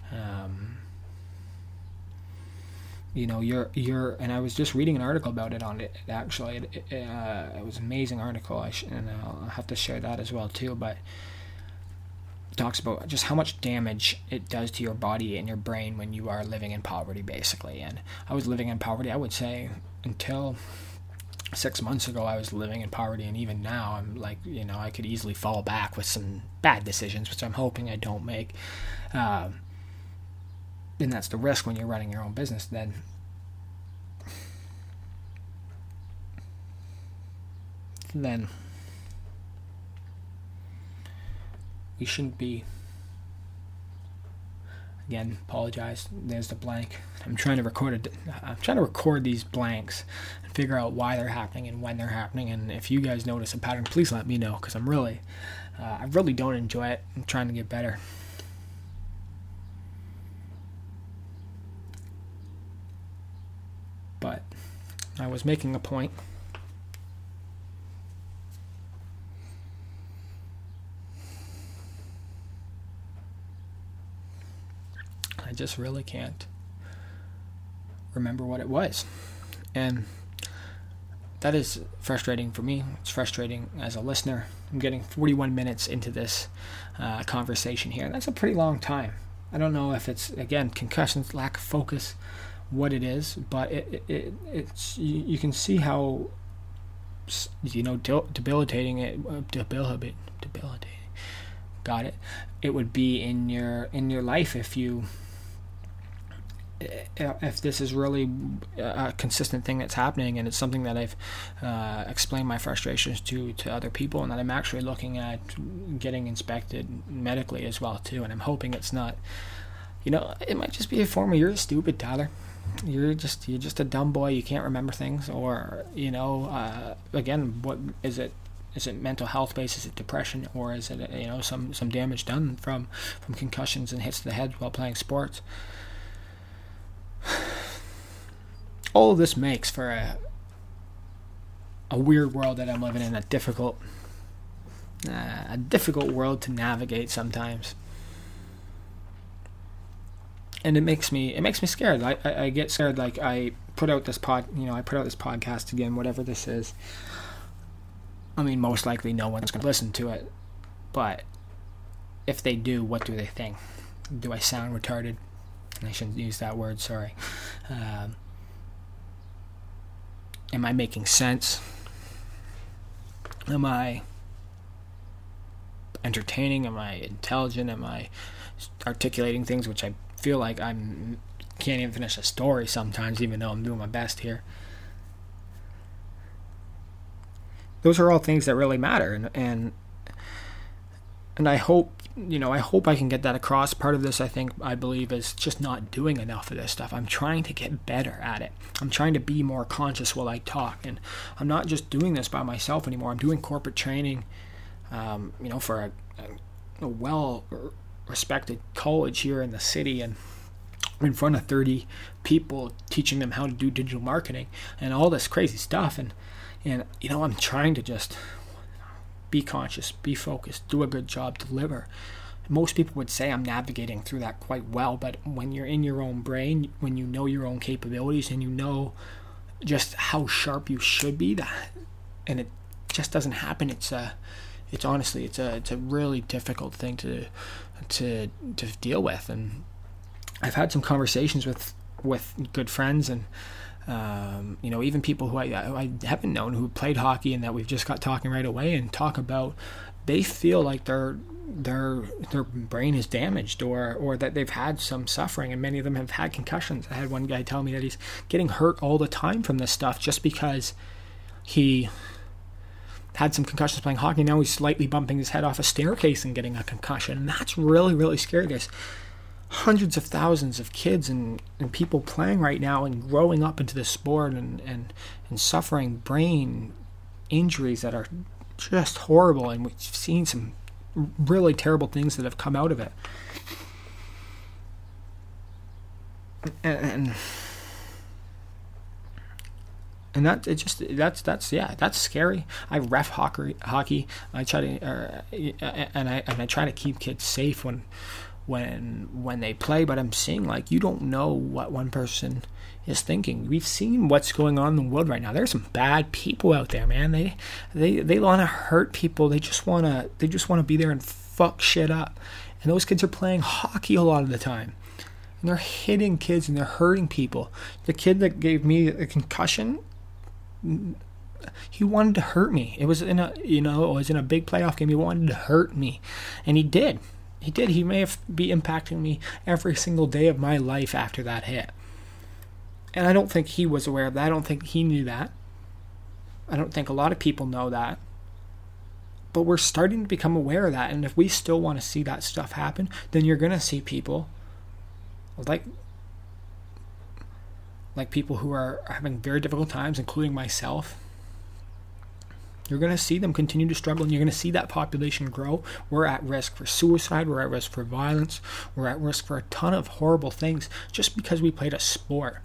Speaker 1: you're, and I was just reading an article about it on it, actually. It was an amazing article, and I'll have to share that as well, too, but it talks about just how much damage it does to your body and your brain when you are living in poverty, basically. And I was living in poverty, I would say, until 6 months ago. I was living in poverty, and even now I'm like, I could easily fall back with some bad decisions, which I'm hoping I don't make. And that's the risk when you're running your own business. Then we shouldn't be. Again, apologize. There's the blank. I'm trying to record these blanks and figure out why they're happening and when they're happening. And if you guys notice a pattern, please let me know, because I really don't enjoy it. I'm trying to get better. But I was making a point. I just really can't remember what it was. And that is frustrating for me. It's frustrating as a listener. I'm getting 41 minutes into this conversation here. That's a pretty long time. I don't know if it's, again, concussions, lack of focus, what it is, but it's you can see how debilitating got it would be in your life if this is really a consistent thing that's happening, and it's something that I've explained my frustrations to other people, and that I'm actually looking at getting inspected medically as well too. And I'm hoping it's not, it might just be a form of, you're stupid, Tyler. You're just a dumb boy. You can't remember things, or again, what is it? Is it mental health based? Is it depression, or is it some damage done from concussions and hits to the head while playing sports? All of this makes for a weird world that I'm living in, a difficult world to navigate sometimes. And it makes me scared. I get scared. Like, I put out this podcast again, whatever this is. I mean, most likely no one's going to listen to it. But if they do, what do they think? Do I sound retarded? I shouldn't use that word, sorry. Am I making sense? Am I entertaining? Am I intelligent? Am I articulating things which I feel like can't even finish a story sometimes, even though I'm doing my best here? Those are all things that really matter, and I hope I can get that across. Part of this, I believe, is just not doing enough of this stuff. I'm trying to get better at it. I'm trying to be more conscious while I talk, and I'm not just doing this by myself anymore. I'm doing corporate training, for a well-respected college here in the city, and in front of 30 people, teaching them how to do digital marketing and all this crazy stuff. And I'm trying to just be conscious, be focused, do a good job, deliver. Most people would say I'm navigating through that quite well, but when you're in your own brain, when you know your own capabilities, and you know just how sharp you should be, and it just doesn't happen, it's honestly a really difficult thing to deal with. And I've had some conversations with good friends, and even people who I haven't known, who played hockey, and that we've just got talking right away, and talk about, they feel like their brain is damaged, or that they've had some suffering, and many of them have had concussions. I had one guy tell me that he's getting hurt all the time from this stuff just because he had some concussions playing hockey. Now he's slightly bumping his head off a staircase and getting a concussion, and that's really, really scary. There's hundreds of thousands of kids and people playing right now and growing up into this sport and suffering brain injuries that are just horrible, and we've seen some really terrible things that have come out of it. and that's scary. I ref hockey. I try to I try to keep kids safe when they play, but I'm seeing, like, you don't know what one person is thinking. We've seen what's going on in the world right now. There's some bad people out there, man. They want to hurt people. They just want to be there and fuck shit up. And those kids are playing hockey a lot of the time. And they're hitting kids and they're hurting people. The kid that gave me a concussion, he wanted to hurt me. It was in a big playoff game. He wanted to hurt me, and he did. He may be impacting me every single day of my life after that hit. And I don't think he was aware of that. I don't think he knew that. I don't think a lot of people know that. But we're starting to become aware of that. And if we still want to see that stuff happen, then you're going to see people like people who are having very difficult times, including myself. You're going to see them continue to struggle, and you're going to see that population grow. We're at risk for suicide. We're at risk for violence. We're at risk for a ton of horrible things just because we played a sport.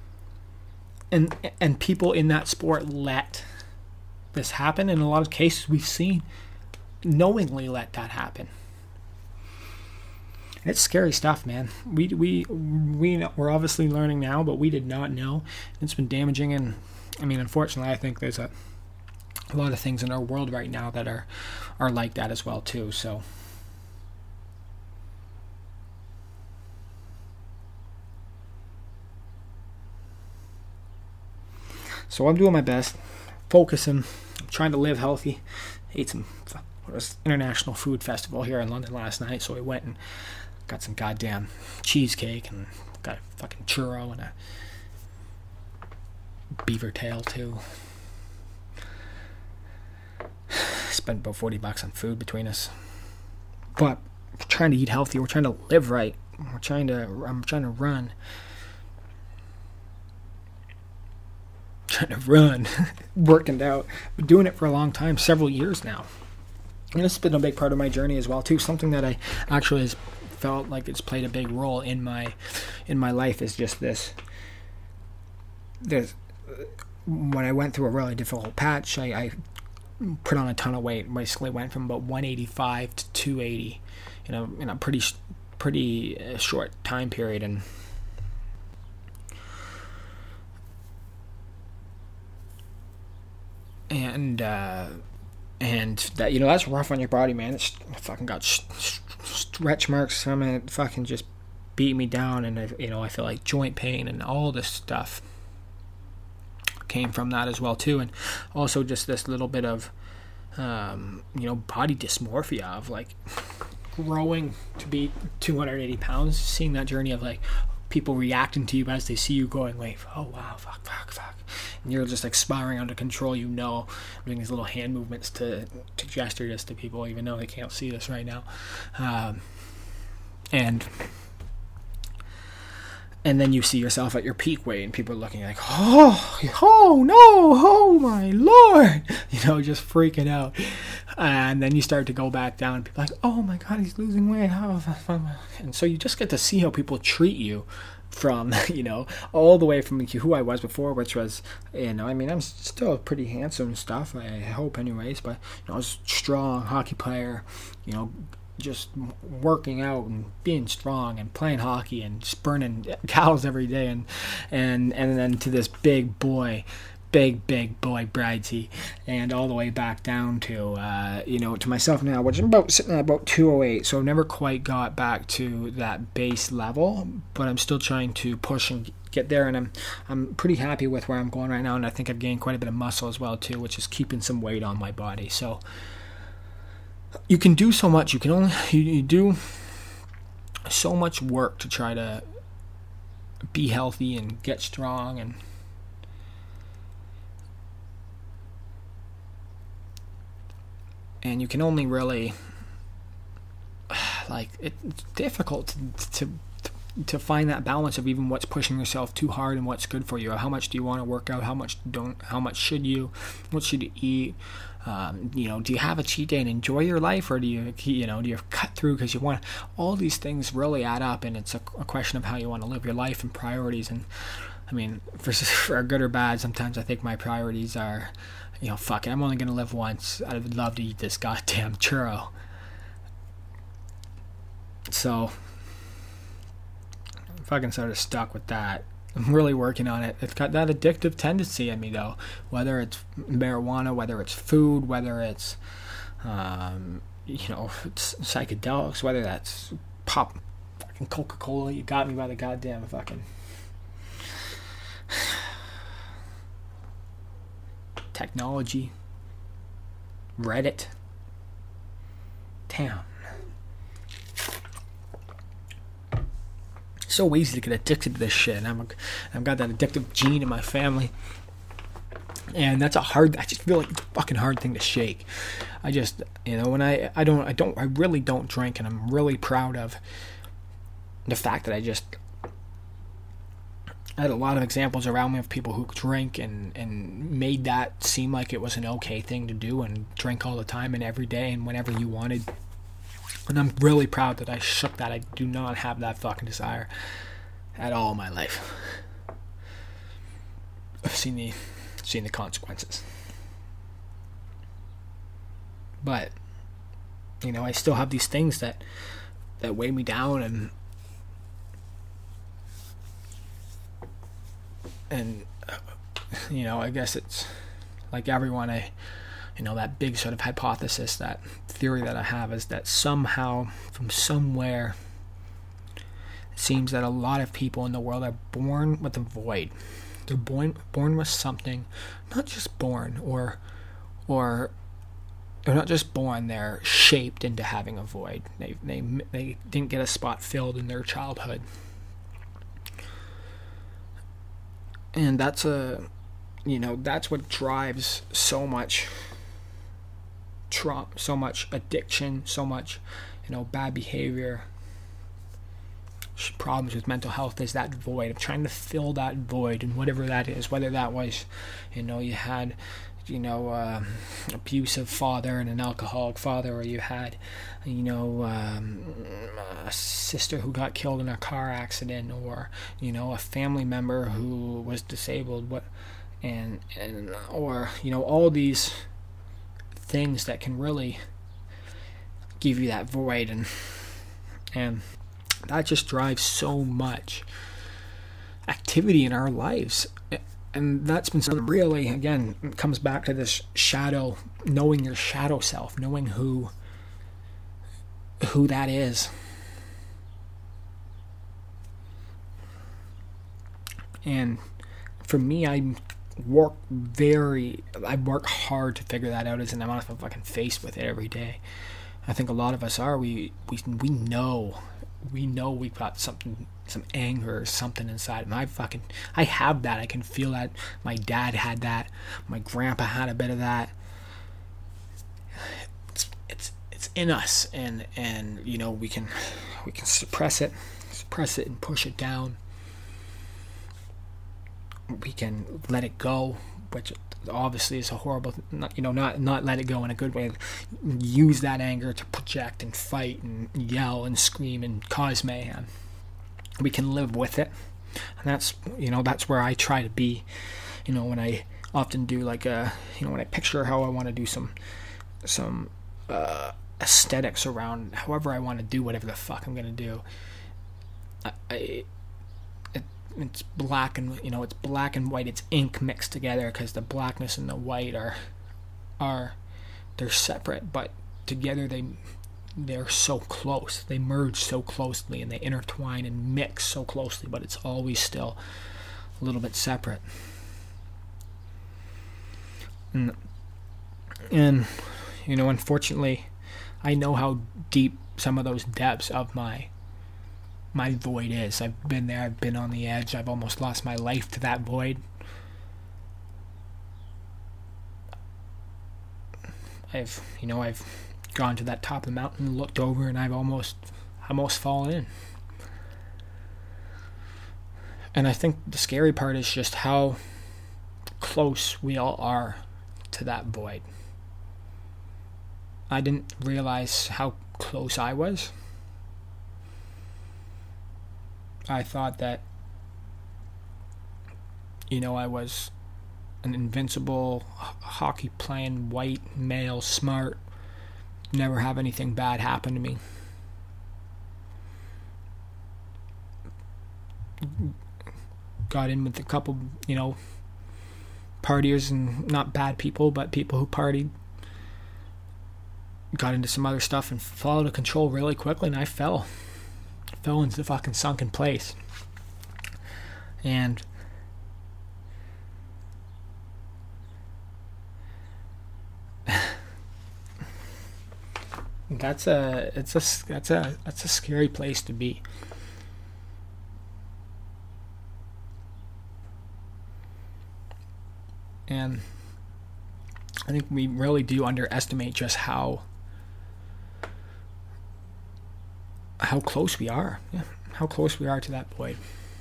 Speaker 1: And people in that sport let this happen. In a lot of cases, we've seen knowingly let that happen. And it's scary stuff, man. We're obviously learning now, but we did not know. It's been damaging, and I mean, unfortunately, I think there's a lot of things in our world right now that are like that as well too. So I'm doing my best, focusing. I'm trying to live healthy. Ate some international food festival here in London last night, so we went and got some goddamn cheesecake and got a fucking churro and a beaver tail too. Spent about $40 on food between us. But we're trying to eat healthy. We're trying to live right. I'm trying to run. Working out. Been doing it for a long time, several years now. And it's been a big part of my journey as well too. Something that I actually has felt like it's played a big role in my life is just this. When I went through a really difficult patch, I put on a ton of weight. Basically went from about 185 to 280 in a pretty short time period, and that, that's rough on your body, man. It's fucking got stretch marks from it. Fucking just beat me down, and I feel like joint pain and all this stuff came from that as well too. And also just this little bit of body dysmorphia of like growing to be 280 pounds, seeing that journey of like people reacting to you as they see you going, wait, oh wow, fuck, and you're just like spiraling out of control, doing these little hand movements to gesture this to people, even though they can't see this right now, and then you see yourself at your peak weight, and people are looking like, oh no, oh my Lord, just freaking out. And then you start to go back down, and people are like, oh my God, he's losing weight. And so you just get to see how people treat you from, all the way from who I was before, which was, I'm still pretty handsome and stuff, I hope anyways, but, I was a strong hockey player, just working out and being strong and playing hockey and just burning calories every day, and then to this big boy Bridesy, and all the way back down to to myself now, which I'm sitting at about 208. So I've never quite got back to that base level, but I'm still trying to push and get there, and I'm pretty happy with where I'm going right now, and I think I've gained quite a bit of muscle as well too, which is keeping some weight on my body. So you can do so much. You do so much work to try to be healthy and get strong, and you can only really, like, it's difficult to find that balance of even what's pushing yourself too hard and what's good for you. How much do you want to work out? How much don't? How much should you? What should you eat? Do you have a cheat day and enjoy your life, or do you cut through because you want? All these things really add up, and it's a question of how you want to live your life and priorities. And I mean, for good or bad, sometimes I think my priorities are, fuck it, I'm only gonna live once. I would love to eat this goddamn churro. So, I'm fucking sort of stuck with that. I'm really working on it. It's got that addictive tendency in me, though. Whether it's marijuana, whether it's food, whether it's, it's psychedelics, whether that's fucking Coca-Cola. You got me by the goddamn fucking technology. Reddit. Damn. So easy to get addicted to this shit, and I've got that addictive gene in my family, and I just feel like it's a fucking hard thing to shake. I just, when I really don't drink, and I'm really proud of the fact that I had a lot of examples around me of people who drink and made that seem like it was an okay thing to do, and drink all the time and every day and whenever you wanted. And I'm really proud that I shook that. I do not have that fucking desire at all in my life. I've seen the consequences. But, I still have these things that weigh me down, and I guess it's like everyone, that big sort of hypothesis, that theory that I have is that somehow, from somewhere, it seems that a lot of people in the world are born with a void. They're born with something, not just born, or they're not just born, they're shaped into having a void. They didn't get a spot filled in their childhood. And that's what drives so much trauma, so much addiction, so much, bad behavior, problems with mental health, is that void of trying to fill that void, and whatever that is, whether that was, you had, abusive father and an alcoholic father, or you had, a sister who got killed in a car accident, or, a family member who was disabled, or all these things that can really give you that void, and that just drives so much activity in our lives. And that's been something really, again, it comes back to this shadow, knowing your shadow self, knowing who that is. And for me, I work hard to figure that out, as in I'm not fucking faced with it every day. I think a lot of us are. We know we've got something, some anger or something inside. And I have that. I can feel that. My dad had that. My grandpa had a bit of that. It's in us, and we can suppress it and push it down. We can let it go, which obviously is a horrible, not let it go in a good way. Use that anger to project and fight and yell and scream and cause mayhem. We can live with it, and that's where I try to be. When I often do when I picture how I want to do some aesthetics around however I want to do whatever the fuck I'm gonna do. It's black and it's black and white. It's ink mixed together, because the blackness and the white are they're separate, but together they're so close. They merge so closely, and they intertwine and mix so closely, but it's always still a little bit separate. And unfortunately, I know how deep some of those depths of my void is. I've been there. I've been on the edge. I've almost lost my life to that void. I've gone to that top of the mountain, looked over, and I've almost fallen in. And I think the scary part is just how close we all are to that void. I didn't realize how close I was. I thought that, I was an invincible, hockey playing, white male, smart, never have anything bad happen to me. Got in with a couple, partiers, and not bad people, but people who partied. Got into some other stuff and fell out of control really quickly, and I fell into the fucking sunken place. And that's a scary place to be. And I think we really do underestimate just how close we are. Yeah, how close we are to that void.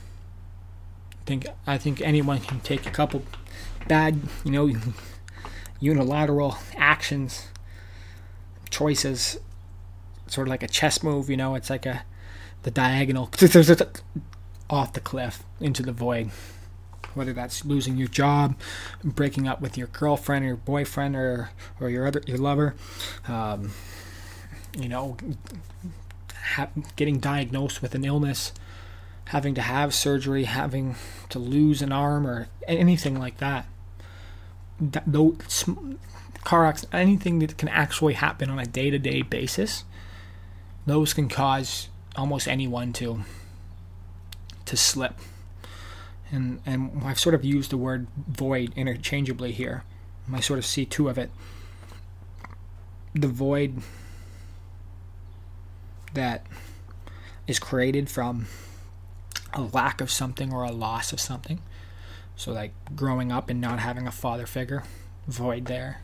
Speaker 1: I think anyone can take a couple bad, unilateral actions, choices, sort of like a chess move. It's like the diagonal off the cliff into the void. Whether that's losing your job, breaking up with your girlfriend or your boyfriend or your lover, getting diagnosed with an illness, having to have surgery, having to lose an arm or anything like that. Car accident, anything that can actually happen on a day-to-day basis, those can cause almost anyone to slip. And I've sort of used the word void interchangeably here. I sort of see two of it. The void that is created from a lack of something or a loss of something. So like growing up and not having a father figure, void there.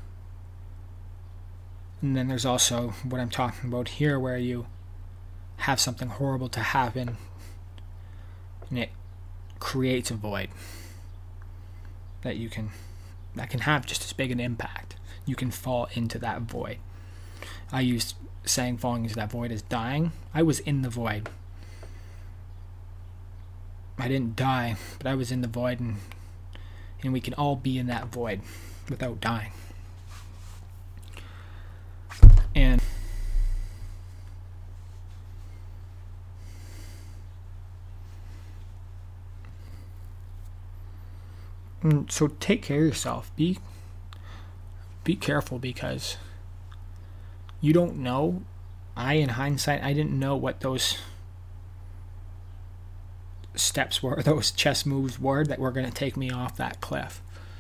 Speaker 1: And then there's also what I'm talking about here, where you have something horrible to happen and it creates a void that can have just as big an impact. You can fall into that void. I used saying falling into that void as dying. I was in the void. I didn't die, but I was in the void, and we can all be in that void without dying. And so take care of yourself. Be careful, because you don't know. In hindsight, I didn't know what those steps were, those chess moves were that were going to take me off that cliff.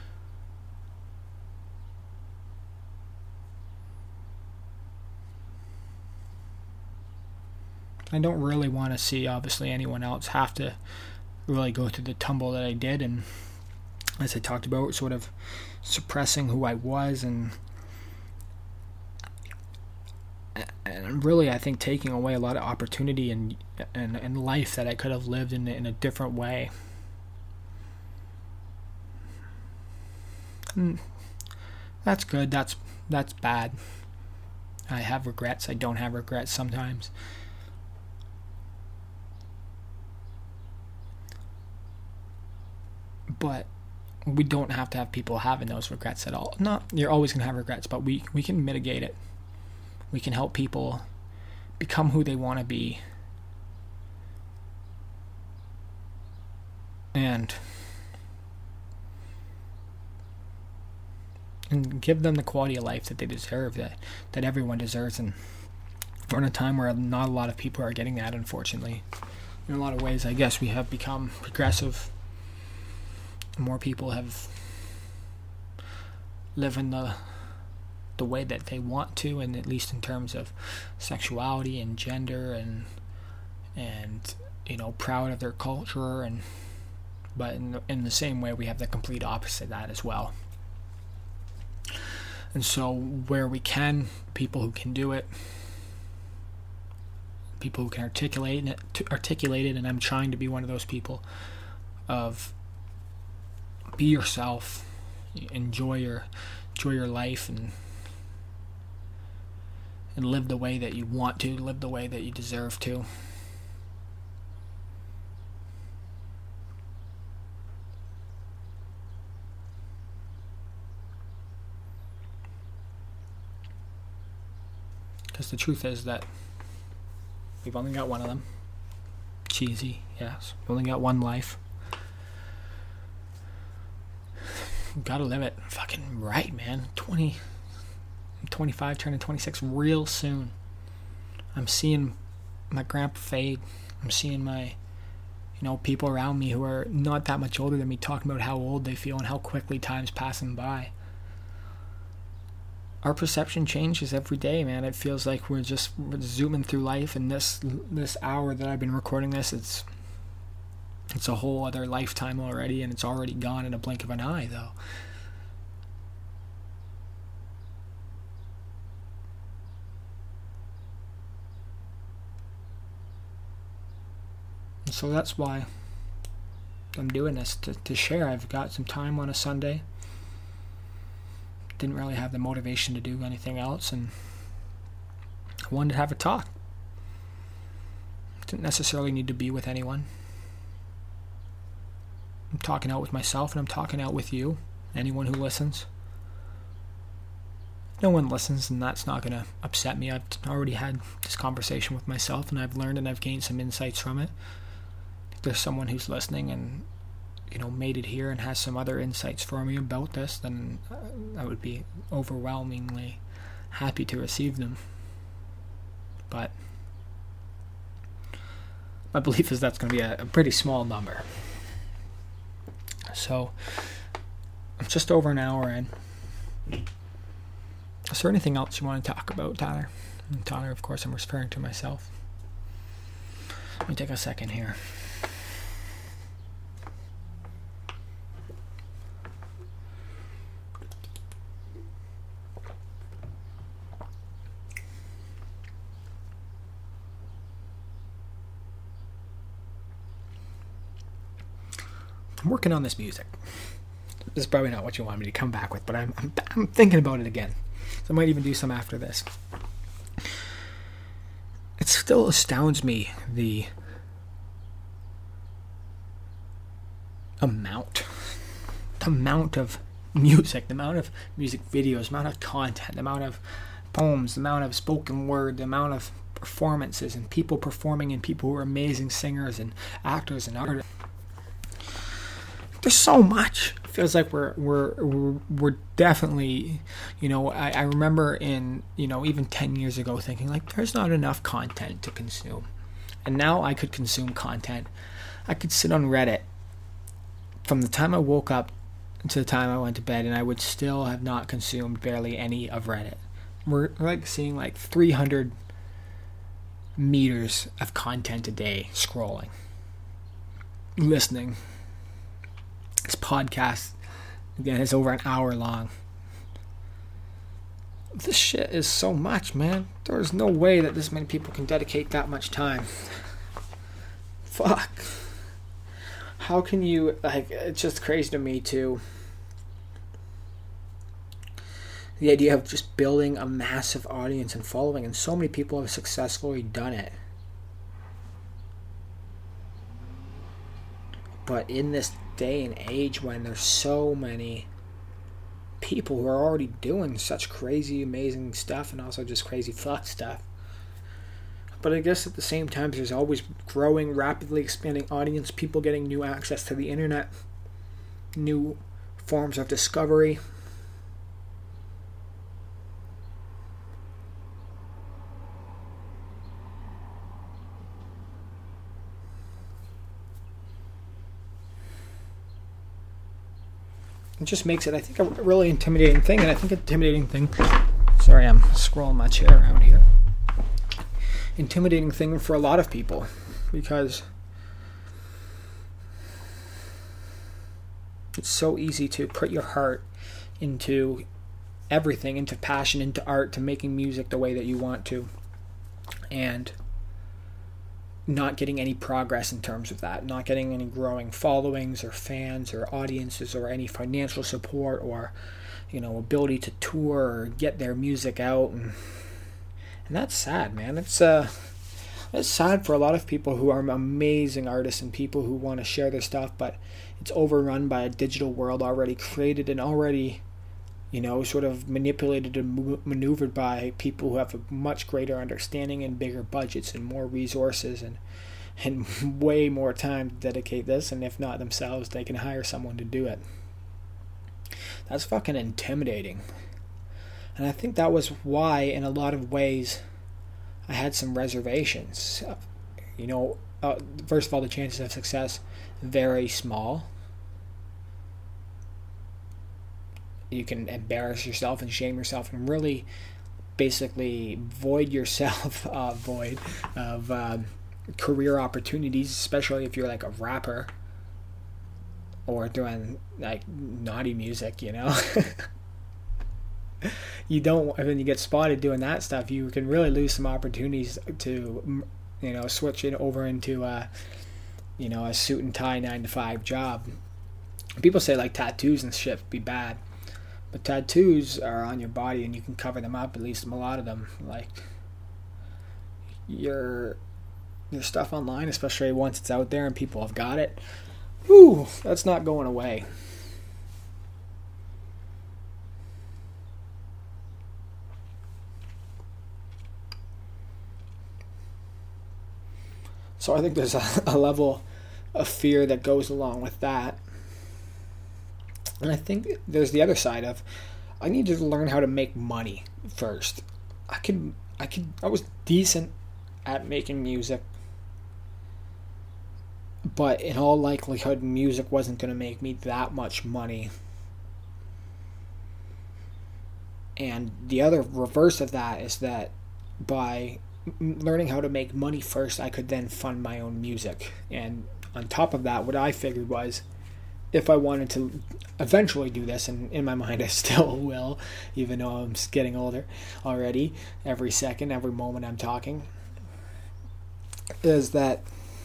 Speaker 1: I don't really want to see, obviously, anyone else have to really go through the tumble that I did, and as I talked about, sort of suppressing who I was, and really, I think, taking away a lot of opportunity and life that I could have lived in a different way. And that's good. That's bad. I have regrets. I don't have regrets sometimes. But we don't have to have people having those regrets at all. You're always going to have regrets, but we can mitigate it. We can help people become who they want to be. And give them the quality of life that they deserve, that everyone deserves. And we're in a time where not a lot of people are getting that, unfortunately. In a lot of ways, I guess we have become progressive. More people have live in the way that they want to, and at least in terms of sexuality and gender and proud of their culture, but in the same way we have the complete opposite of that as well. And so where we can, people who can do it, people who can articulate it, and I'm trying to be one of those people, of be yourself, enjoy your life, and live the way that you want to, live the way that you deserve to. Because the truth is that we've only got one of them. Cheesy, yes. We've only got one life. We've got to live it fucking right, man. I'm 25, turning 26 real soon. I'm seeing my grandpa fade. I'm seeing my, people around me who are not that much older than me talking about how old they feel and how quickly time's passing by. Our perception changes every day, man. It feels like we're zooming through life, and this hour that I've been recording this, it's a whole other lifetime already, and it's already gone in a blink of an eye, though. And so that's why I'm doing this, to share. I've got some time on a Sunday. Didn't really have the motivation to do anything else, and I wanted to have a talk. Didn't necessarily need to be with anyone. I'm talking out with myself, and I'm talking out with you, anyone who listens. No one listens, and that's not going to upset me. I've already had this conversation with myself, and I've learned and I've gained some insights from it. If there's someone who's listening and made it here and has some other insights for me about this, then I would be overwhelmingly happy to receive them. But my belief is that's going to be a pretty small number. So I'm just over an hour in. Is there anything else you want to talk about, Tyler? And Tyler, of course, I'm referring to myself. Let me take a second here. I'm working on this music. This is probably not what you want me to come back with, but I'm thinking about it again. So I might even do some after this. It still astounds me, the amount of music, the amount of music videos, the amount of content, the amount of poems, the amount of spoken word, the amount of performances and people performing and people who are amazing singers and actors and artists. There's so much. It feels like we're definitely, I remember in, even 10 years ago thinking like there's not enough content to consume. And now I could consume content. I could sit on Reddit from the time I woke up to the time I went to bed, and I would still have not consumed barely any of Reddit. We're like seeing like 300 meters of content a day scrolling, listening. This podcast, again, is over an hour long. This shit is so much, man. There's no way that this many people can dedicate that much time. Fuck. How can you, it's just crazy to me, too. The idea of just building a massive audience and following, and so many people have successfully done it. But in this day and age when there's so many people who are already doing such crazy, amazing stuff, and also just crazy fuck stuff. But I guess at the same time, there's always growing, rapidly expanding audience, people getting new access to the internet, new forms of discovery. It just makes it, I think, a really intimidating thing. And I think sorry, I'm scrolling my chair around here. Intimidating thing for a lot of people, because it's so easy to put your heart into everything, into passion, into art, to making music the way that you want to. And not getting any progress in terms of that, not getting any growing followings or fans or audiences or any financial support or, ability to tour or get their music out. And that's sad, man. It's sad for a lot of people who are amazing artists and people who want to share their stuff, but it's overrun by a digital world already created and already, sort of manipulated and maneuvered by people who have a much greater understanding and bigger budgets and more resources and way more time to dedicate this. And if not themselves, they can hire someone to do it. That's fucking intimidating. And I think that was why, in a lot of ways, I had some reservations. First of all, the chances of success, very small. You can embarrass yourself and shame yourself and really basically void yourself of career opportunities, especially if you're like a rapper or doing like naughty music, You don't, when you get spotted doing that stuff, you can really lose some opportunities to, switch it over into a suit and tie 9-to-5 job. People say like tattoos and shit be bad, but tattoos are on your body and you can cover them up, at least a lot of them. Like your stuff online, especially once it's out there and people have got it, whew, that's not going away. So I think there's a level of fear that goes along with that. And I think there's the other side of, I need to learn how to make money first. I was decent at making music, but in all likelihood, music wasn't going to make me that much money. And the other reverse of that is that by learning how to make money first, I could then fund my own music. And on top of that, what I figured was, if I wanted to eventually do this, and in my mind I still will, even though I'm getting older already, every second, every moment I'm talking, is that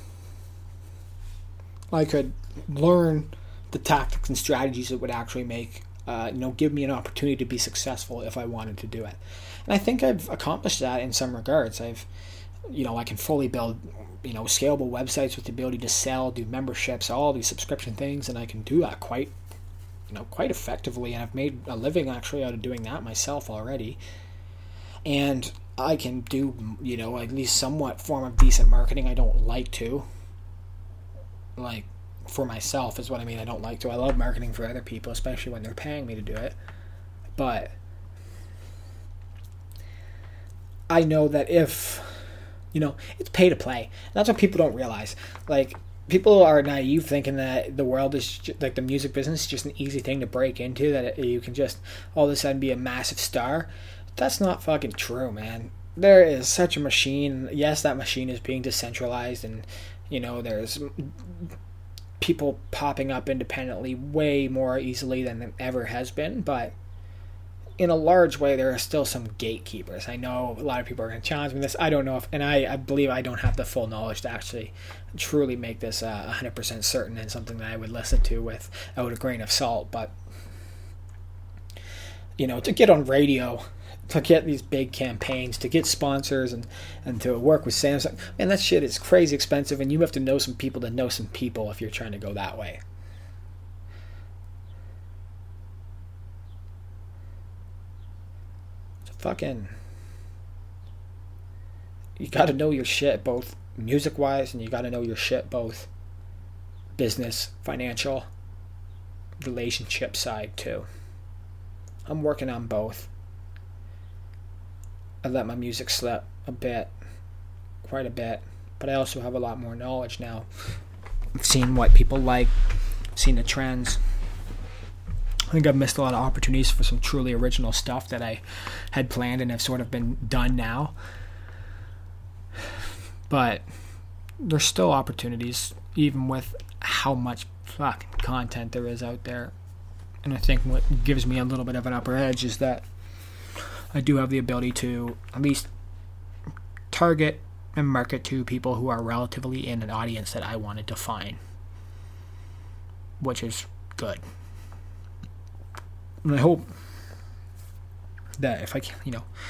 Speaker 1: I could learn the tactics and strategies that would actually make, give me an opportunity to be successful if I wanted to do it. And I think I've accomplished that in some regards. I can fully build, scalable websites with the ability to sell, do memberships, all these subscription things, and I can do that quite effectively. And I've made a living actually out of doing that myself already. And I can do, at least somewhat form of decent marketing. I don't like to. Like, for myself is what I mean. I don't like to. I love marketing for other people, especially when they're paying me to do it. But I know that if, it's pay to play. And that's what people don't realize. Like, people are naive thinking that the world is, like the music business is just an easy thing to break into, that you can just all of a sudden be a massive star. That's not fucking true, man. There is such a machine. Yes, that machine is being decentralized, and, there's people popping up independently way more easily than there ever has been, but in a large way, there are still some gatekeepers. I know a lot of people are going to challenge me on this. I don't know if, and I believe I don't have the full knowledge to actually truly make this 100% certain, and something that I would listen to without a grain of salt. But, to get on radio, to get these big campaigns, to get sponsors, and to work with Samsung, man, that shit is crazy expensive, and you have to know some people to know some people if you're trying to go that way. You gotta know your shit, both music wise, and you gotta know your shit both business, financial, relationship side too. I'm working on both. I let my music slip a bit, quite a bit, but I also have a lot more knowledge now. I've seen what people like, seen the trends. I think I've missed a lot of opportunities for some truly original stuff that I had planned and have sort of been done now. But there's still opportunities, even with how much fucking content there is out there. And I think what gives me a little bit of an upper edge is that I do have the ability to at least target and market to people who are relatively in an audience that I wanted to find, which is good. And I hope that if I can,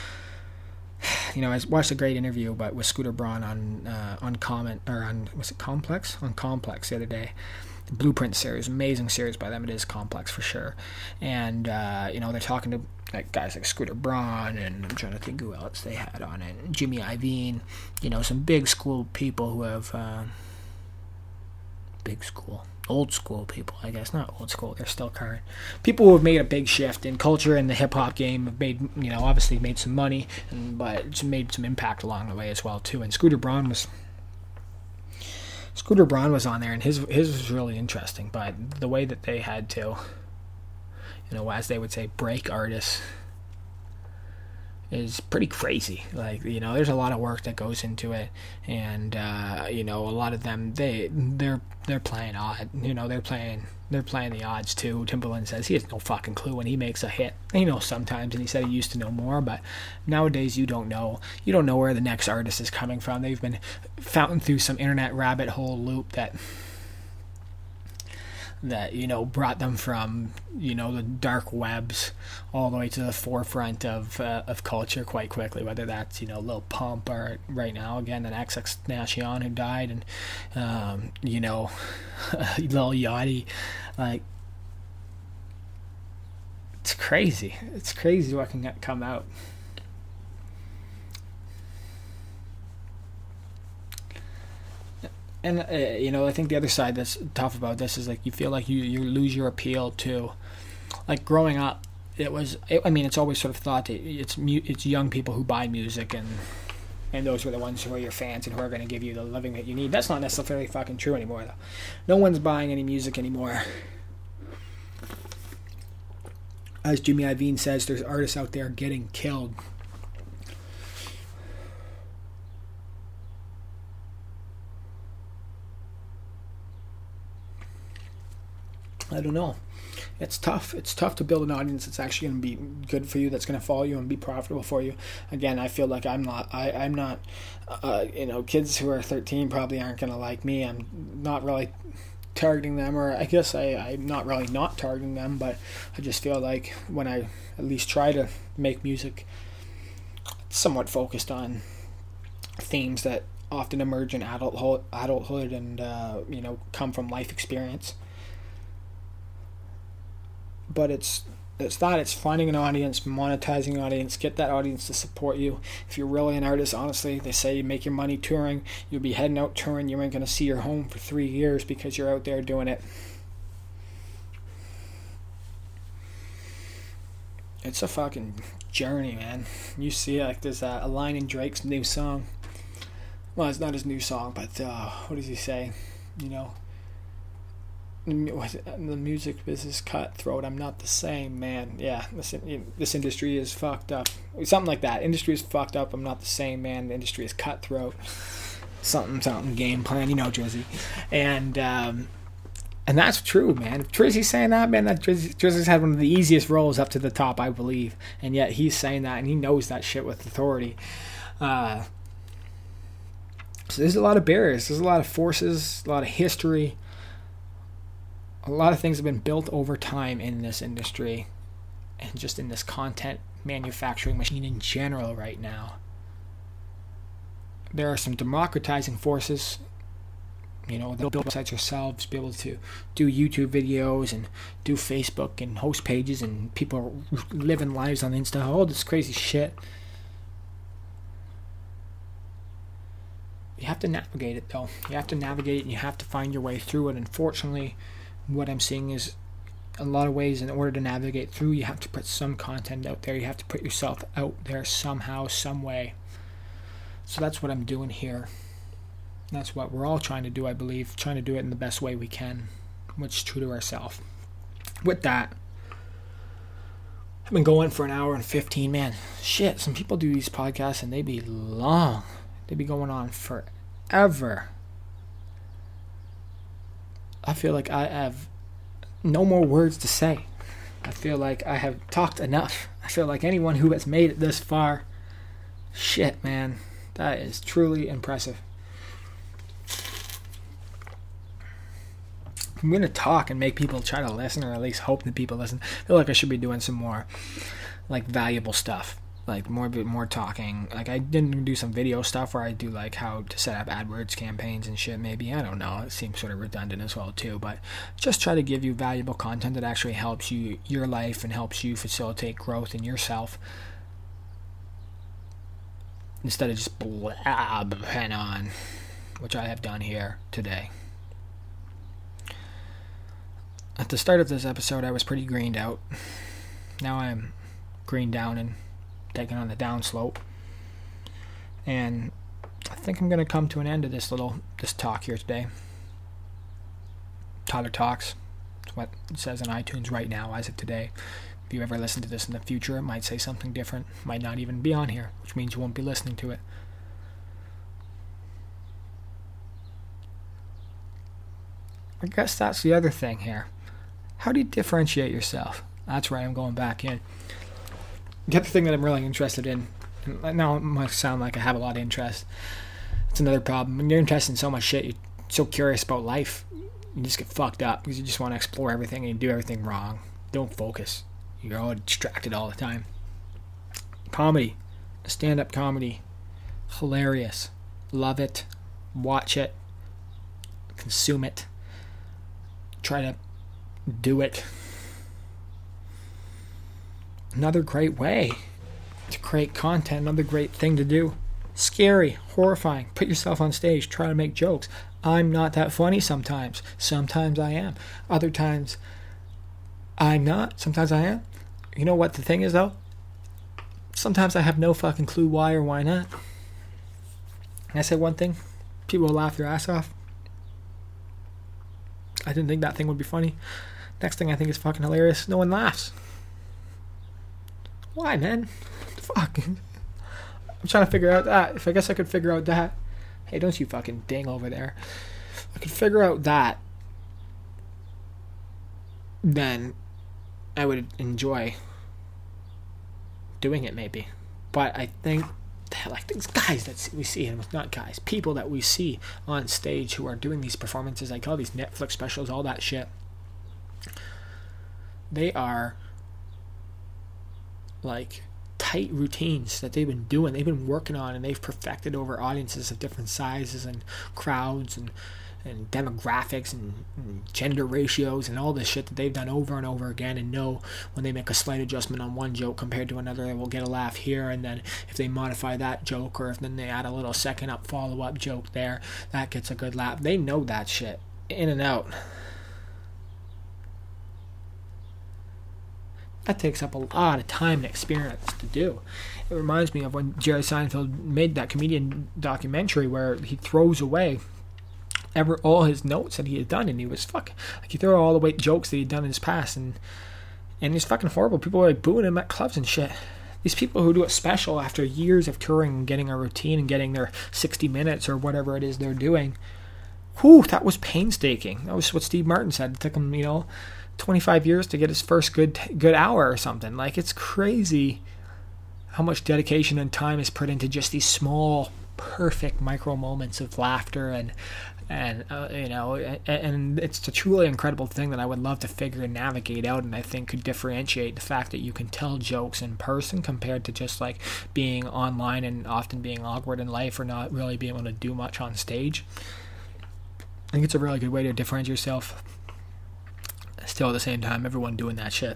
Speaker 1: I watched a great interview with Scooter Braun on Complex the other day. The Blueprint series, amazing series by them. It is Complex for sure. And they're talking to guys like Scooter Braun, and I'm trying to think who else they had on it. Jimmy Iovine, some big school people who have old school people, I guess. Not old school, they're still current. People who have made a big shift in culture and the hip-hop game, have made, obviously made some money, but it's made some impact along the way as well, too. And Scooter Braun was on there, and his was really interesting, but the way that they had to, as they would say, break artists is pretty crazy. There's a lot of work that goes into it, and a lot of them they're playing odd. They're playing the odds too. Timbaland says he has no fucking clue when he makes a hit. Sometimes, and he said he used to know more, but nowadays you don't know. You don't know where the next artist is coming from. They've been fountain through some internet rabbit hole loop that brought them from the dark webs all the way to the forefront of culture quite quickly, whether that's Lil Pump or right now again an XXXTentacion who died, and Lil Yachty. It's crazy what can come out. And I think the other side that's tough about this is you feel like you lose your appeal to, growing up. It's always sort of thought that it's young people who buy music, and those are the ones who are your fans and who are going to give you the living that you need. That's not necessarily fucking true anymore, though. No one's buying any music anymore. As Jimmy Iovine says, there's artists out there getting killed. I don't know. It's tough. It's tough to build an audience that's actually going to be good for you, that's going to follow you and be profitable for you. Again, I feel like I'm not, kids who are 13 probably aren't going to like me. I'm not really targeting them, or I guess I'm not really not targeting them, but I just feel like when I at least try to make music somewhat focused on themes that often emerge in adulthood and, come from life experience. But it's finding an audience, monetizing an audience, get that audience to support you. If you're really an artist, honestly, they say you make your money touring. You'll be heading out touring. You ain't going to see your home for 3 years because you're out there doing it. It's a fucking journey, man. You see, there's a line in Drake's new song. Well, it's not his new song, but what does he say? The music business cutthroat. I'm not the same, man. Yeah, this industry is fucked up. Something like that. Industry is fucked up. I'm not the same, man. The industry is cutthroat. Something game plan. Drizzy, and that's true, man. If Drizzy's saying that, man, that Drizzy's had one of the easiest roles up to the top, I believe, and yet he's saying that, and he knows that shit with authority. So there's a lot of barriers. There's a lot of forces. A lot of history. A lot of things have been built over time in this industry and just in this content manufacturing machine in general right now. There are some democratizing forces. They'll build websites yourselves, be able to do YouTube videos and do Facebook and host pages, and people are living lives on Insta, all this crazy shit. You have to navigate it, though. You have to navigate it, and you have to find your way through it. Unfortunately, what I'm seeing is a lot of ways in order to navigate through, you have to put some content out there. You have to put yourself out there somehow, some way. So that's what I'm doing here. That's what we're all trying to do, I believe. Trying to do it in the best way we can, which is true to ourselves. With that, I've been going for an hour and 15. Man, shit, some people do these podcasts and they be long. They be going on forever. I feel like I have no more words to say. I feel like I have talked enough. I feel like anyone who has made it this far, shit, man, That is truly impressive. I'm going to talk and make people try to listen, or at least hope that people listen. I feel like I should be doing some more like valuable stuff. Like more talking. Like I didn't do some video stuff where I do like how to set up AdWords campaigns and shit. Maybe, I don't know. It seems sort of redundant as well too. But just try to give you valuable content that actually helps you, your life, and helps you facilitate growth in yourself, instead of just blabbing on, which I have done here today. At the start of this episode, I was pretty greened out. Now I'm greened down and taking on the downslope, and I think I'm going to come to an end of this talk here today. Tyler Talks. That's what it says on iTunes right now as of today. If you ever listen to this in the future, it might say something different. It might not even be on here, which means you won't be listening to it. I guess that's the other thing here. How do you differentiate yourself? That's where I'm going back in. The other thing that I'm really interested in, and now it might sound like I have a lot of interest. It's another problem. When you're interested in so much shit, you're so curious about life, you just get fucked up because you just want to explore everything and you do everything wrong. Don't focus. You're all distracted all the time. Comedy. Stand-up comedy. Hilarious. Love it. Watch it. Consume it. Try to do it. Another great way to create content, another great thing to do. Scary, horrifying. Put yourself on stage, try to make jokes. I'm not that funny sometimes. Sometimes I am. Other times I'm not. Sometimes I am. You know what the thing is though? Sometimes I have no fucking clue why or why not. I say one thing, people will laugh their ass off. I didn't think that thing would be funny. Next thing I think is fucking hilarious. No one laughs. Why, man? Fuck. I'm trying to figure out that. If I guess I could figure out that. Hey, don't you fucking ding over there. If I could figure out that, then I would enjoy doing it maybe. But I think like these guys that we see, and not guys, people that we see on stage who are doing these performances, like all these Netflix specials, all that shit, they are like tight routines that they've been working on, and they've perfected over audiences of different sizes and crowds and demographics and gender ratios and all this shit that they've done over and over again, and know when they make a slight adjustment on one joke compared to another, they will get a laugh here, and then if they modify that joke, or if then they add a little second up follow-up joke there, that gets a good laugh. They know that shit in and out. That takes up a lot of time and experience to do. It reminds me of when Jerry Seinfeld made that comedian documentary where he throws away all his notes that he had done, and he was fucking like, he threw all the weight jokes that he'd done in his past, and he's fucking horrible. People were like booing him at clubs and shit. These people who do it special after years of touring and getting a routine and getting their 60 minutes or whatever it is they're doing, whew, that was painstaking. That was what Steve Martin said. It took him, 25 years to get his first good hour or something. Like, it's crazy how much dedication and time is put into just these small, perfect micro moments of laughter, and it's a truly incredible thing that I would love to figure and navigate out, and I think could differentiate the fact that you can tell jokes in person compared to just like being online and often being awkward in life or not really being able to do much on stage. I think it's a really good way to differentiate yourself. Still at the same time, everyone doing that shit.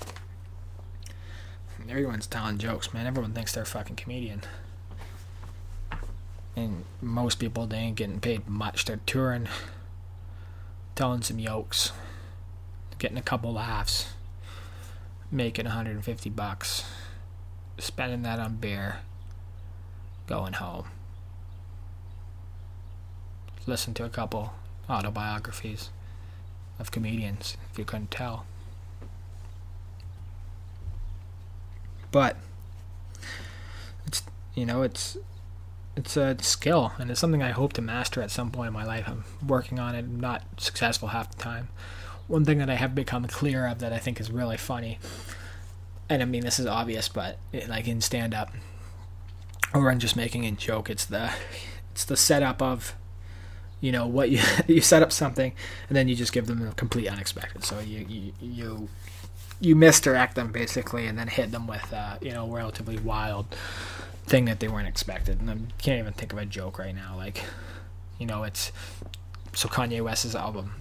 Speaker 1: Everyone's telling jokes, man. Everyone thinks they're a fucking comedian. And most people, they ain't getting paid much. They're touring, telling some jokes, getting a couple laughs, making $150, spending that on beer, going home. Listen to a couple autobiographies of comedians, if you couldn't tell. But it's a skill, and it's something I hope to master at some point in my life. I'm working on it. I'm not successful half the time. One thing that I have become clear of that I think is really funny, and I mean this is obvious, but like in stand-up, or I'm just making a joke. It's the setup of, what you set up something and then you just give them a complete unexpected. So you misdirect them basically and then hit them with relatively wild thing that they weren't expected. And I can't even think of a joke right now. Like, it's so Kanye West's album.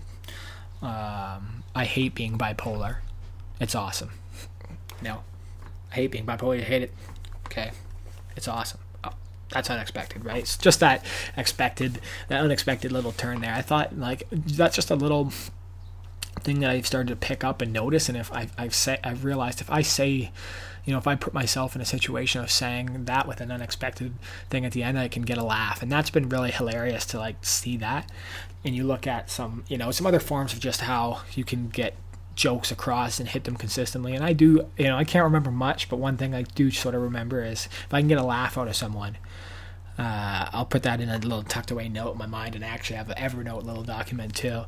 Speaker 1: I hate being bipolar. It's awesome. No, I hate being bipolar. You hate it. Okay, it's awesome. Oh, that's unexpected, right? It's just that unexpected little turn there. I thought like that's just a little thing that I've started to pick up and notice. And if I've realized if I say, if I put myself in a situation of saying that with an unexpected thing at the end, I can get a laugh. And that's been really hilarious to like see that. And you look at some other forms of just how you can get jokes across and hit them consistently. And I do, I can't remember much, but one thing I do sort of remember is if I can get a laugh out of someone, I'll put that in a little tucked away note in my mind, and I actually have an Evernote little document too.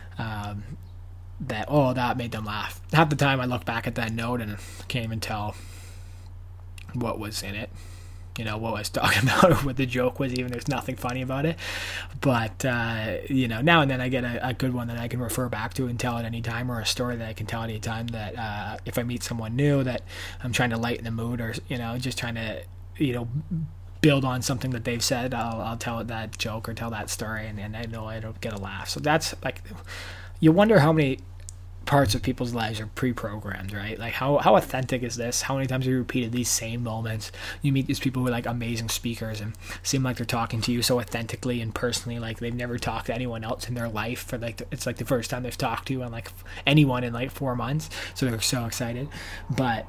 Speaker 1: That made them laugh. Half the time I look back at that note and can't even tell what was in it, what I was talking about or what the joke was, even there's nothing funny about it. But now and then I get a good one that I can refer back to and tell at any time, or a story that I can tell at any time that if I meet someone new that I'm trying to lighten the mood, or just trying to build on something that they've said, I'll tell that joke or tell that story, and I know it'll get a laugh. So that's like, you wonder how many parts of people's lives are pre-programmed, right? Like how authentic is this? How many times have you repeated these same moments? You meet these people who are like amazing speakers and seem like they're talking to you so authentically and personally, like they've never talked to anyone else in their life for it's like the first time they've talked to you on like anyone in like 4 months, so they're so excited. But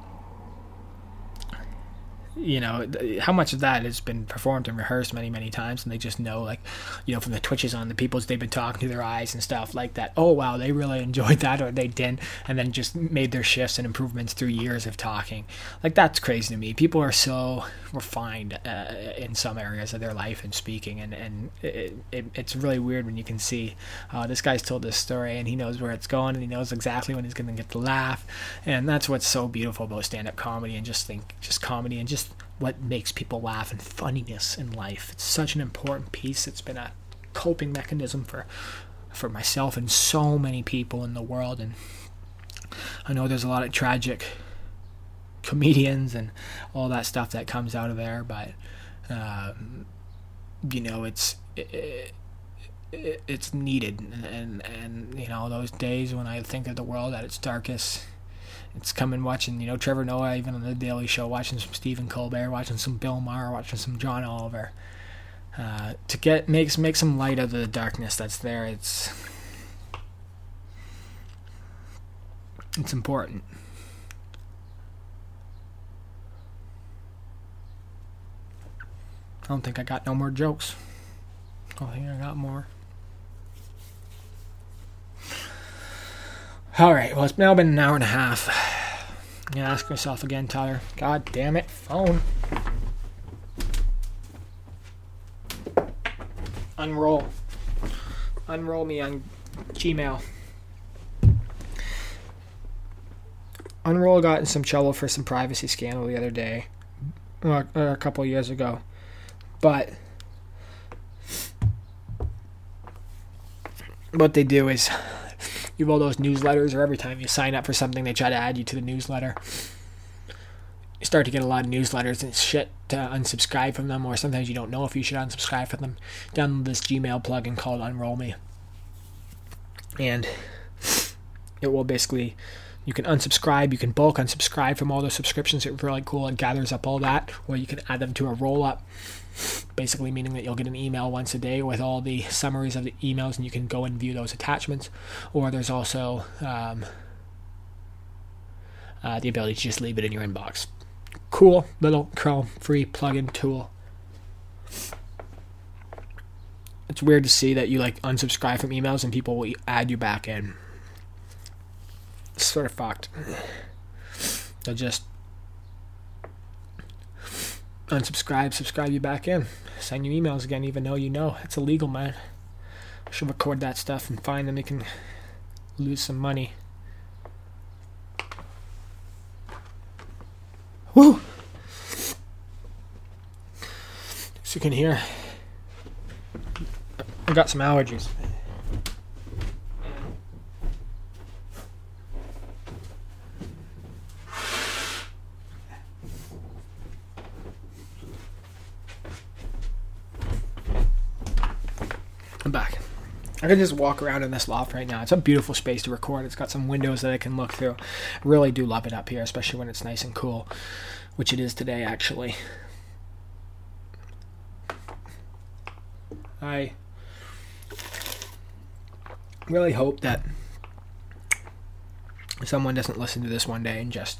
Speaker 1: how much of that has been performed and rehearsed many, many times, and they just know, like, from the twitches on the people's they've been talking to, their eyes and stuff like that, oh wow, they really enjoyed that, or they didn't, and then just made their shifts and improvements through years of talking. Like, that's crazy to me. People are so refined in some areas of their life and speaking, and it's really weird when you can see this guy's told this story and he knows where it's going and he knows exactly when he's going to get the laugh. And that's what's so beautiful about stand-up comedy, and just comedy and just what makes people laugh and funniness in life. It's such an important piece. It's been a coping mechanism for myself and so many people in the world. And I know there's a lot of tragic comedians and all that stuff that comes out of there, but it's needed. And those days when I think of the world at its darkest, it's coming watching, Trevor Noah, even on the Daily Show, watching some Stephen Colbert, watching some Bill Maher, watching some John Oliver, to make some light of the darkness that's there. It's important. I don't think I got no more jokes. I don't think I got more. Alright, well, it's now been an hour and a half. I'm going to ask myself again, Tyler. God damn it, phone. Unroll me on Gmail. Unroll got in some trouble for some privacy scandal the other day. A couple of years ago. But what they do is, you have all those newsletters, or every time you sign up for something, they try to add you to the newsletter. You start to get a lot of newsletters and shit to unsubscribe from them, or sometimes you don't know if you should unsubscribe from them. Download this Gmail plugin called Unroll Me. And it will basically, you can unsubscribe, you can bulk unsubscribe from all those subscriptions. It's really cool. It gathers up all that, or you can add them to a roll-up. Basically meaning that you'll get an email once a day with all the summaries of the emails, and you can go and view those attachments. Or there's also the ability to just leave it in your inbox. Cool little Chrome free plugin tool. It's weird to see that you like unsubscribe from emails and people will add you back in. It's sort of fucked. They'll just unsubscribe, subscribe you back in, send you emails again, even though it's illegal, man. I should record that stuff and fine them. They can lose some money. Woo! you can hear, I got some allergies. I'm back. I can just walk around in this loft right now. It's a beautiful space to record. It's got some windows that I can look through. I really do love it up here, especially when it's nice and cool, which it is today, actually. I really hope that someone doesn't listen to this one day and just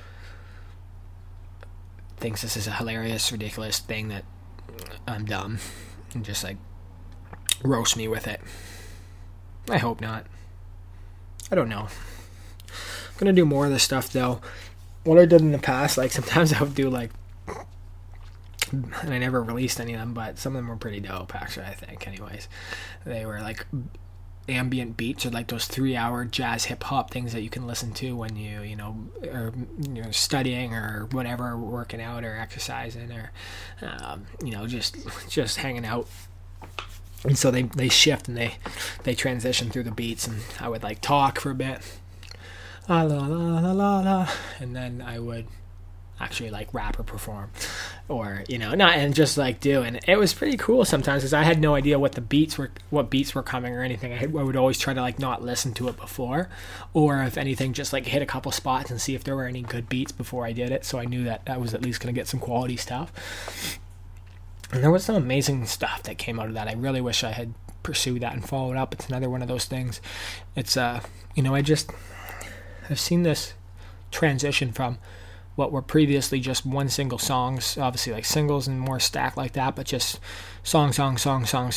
Speaker 1: thinks this is a hilarious, ridiculous thing that I'm dumb and just like roast me with it. I hope not. I don't know. I'm gonna do more of this stuff though. What I did in the past, like sometimes I would do like, and I never released any of them, but some of them were pretty dope actually, I think. Anyways, they were like ambient beats or like those 3-hour jazz hip hop things that you can listen to when you know, or you're studying or whatever, working out or exercising or you know, just hanging out. And so they shift and they transition through the beats, and I would like talk for a bit, la la la la la la, and then I would actually like rap or perform, or you know, not, and just like do, and it was pretty cool sometimes because I had no idea what beats were coming or anything. I would always try to like not listen to it before, or if anything, just like hit a couple spots and see if there were any good beats before I did it, so I knew that I was at least gonna get some quality stuff. And there was some amazing stuff that came out of that. I really wish I had pursued that and followed up. It's another one of those things. It's, you know, I've seen this transition from what were previously just one single songs, obviously like singles and more stacked like that, but just song stacked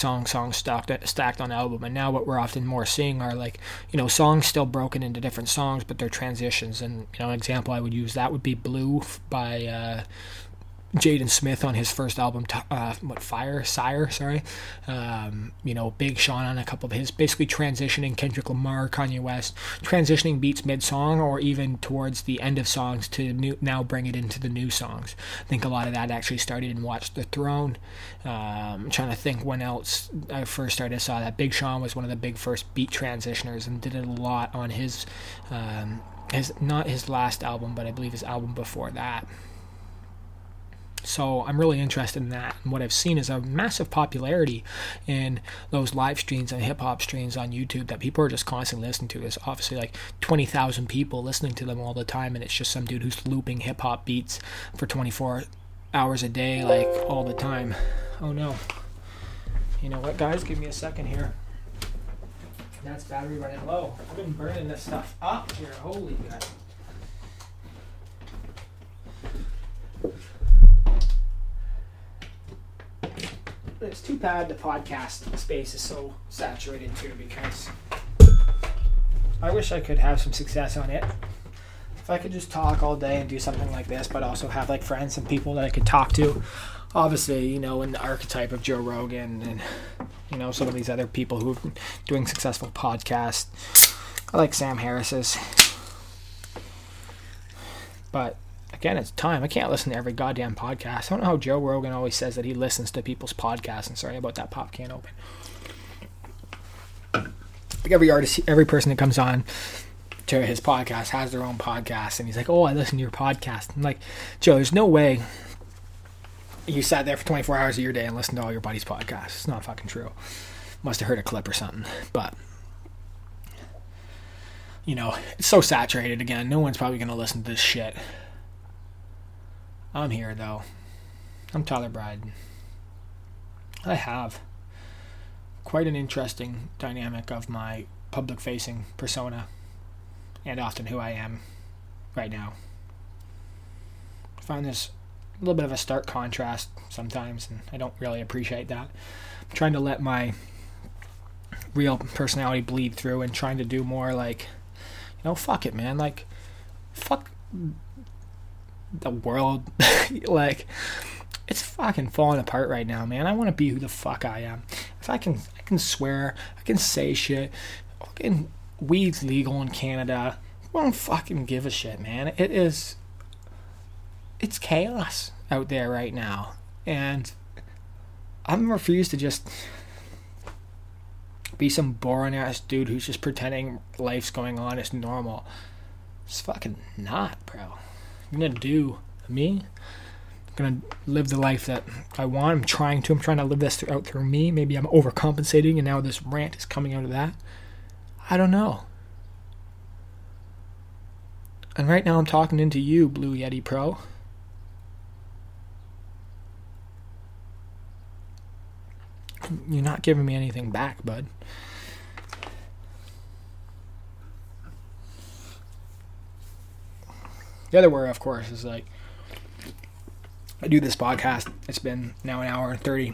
Speaker 1: on album. And now what we're often more seeing are like, you know, songs still broken into different songs, but they're transitions. And, you know, an example I would use that would be Blue by Jaden Smith on his first album, Sire. You know, Big Sean on a couple of his, basically transitioning Kendrick Lamar, Kanye West, transitioning beats mid-song or even towards the end of songs to now bring it into the new songs. I think a lot of that actually started in Watch the Throne. I'm trying to think when else I first started. I saw that Big Sean was one of the big first beat transitioners and did it a lot on his not his last album, but I believe his album before that. So I'm really interested in that, and what I've seen is a massive popularity in those live streams and hip-hop streams on YouTube that people are just constantly listening to. There's obviously like 20,000 people listening to them all the time, and it's just some dude who's looping hip-hop beats for 24 hours a day, like all the time. Oh no. You know what, guys? Give me a second here. That's battery running low. I've been burning this stuff up here. Holy God. It's too bad the podcast space is so saturated too, because I wish I could have some success on it. If I could just talk all day and do something like this, but also have like friends and people that I could talk to. Obviously, you know, in the archetype of Joe Rogan and, you know, some of these other people who are doing successful podcasts. I like Sam Harris's. But again, it's time. I can't listen to every goddamn podcast. I don't know how Joe Rogan always says that he listens to people's podcasts. And sorry about that pop can open. Like every artist, every person that comes on to his podcast has their own podcast. And he's like, oh, I listen to your podcast. I'm like, Joe, there's no way you sat there for 24 hours of your day and listened to all your buddies' podcasts. It's not fucking true. Must have heard a clip or something. But, you know, it's so saturated again. No one's probably going to listen to this shit. I'm here, though. I'm Tyler Bryden. I have quite an interesting dynamic of my public-facing persona and often who I am right now. I find this a little bit of a stark contrast sometimes, and I don't really appreciate that. I'm trying to let my real personality bleed through and trying to do more like, you know, fuck it, man. Like, fuck the world. Like, it's fucking falling apart right now, man. I want to be who the fuck I am. If I can swear, I can say shit. Fucking weed's legal in Canada. I don't fucking give a shit, man. It's chaos out there right now, and I'm refused to just be some boring ass dude who's just pretending life's going on as normal. It's fucking not, bro. I'm gonna do me. I'm gonna live the life that I want. I'm trying to live this out through me. Maybe I'm overcompensating and now this rant is coming out of that. I don't know. And right now I'm talking into you, Blue Yeti Pro. You're not giving me anything back, bud. The other worry, of course, is like, I do this podcast. It's been now an hour and 30.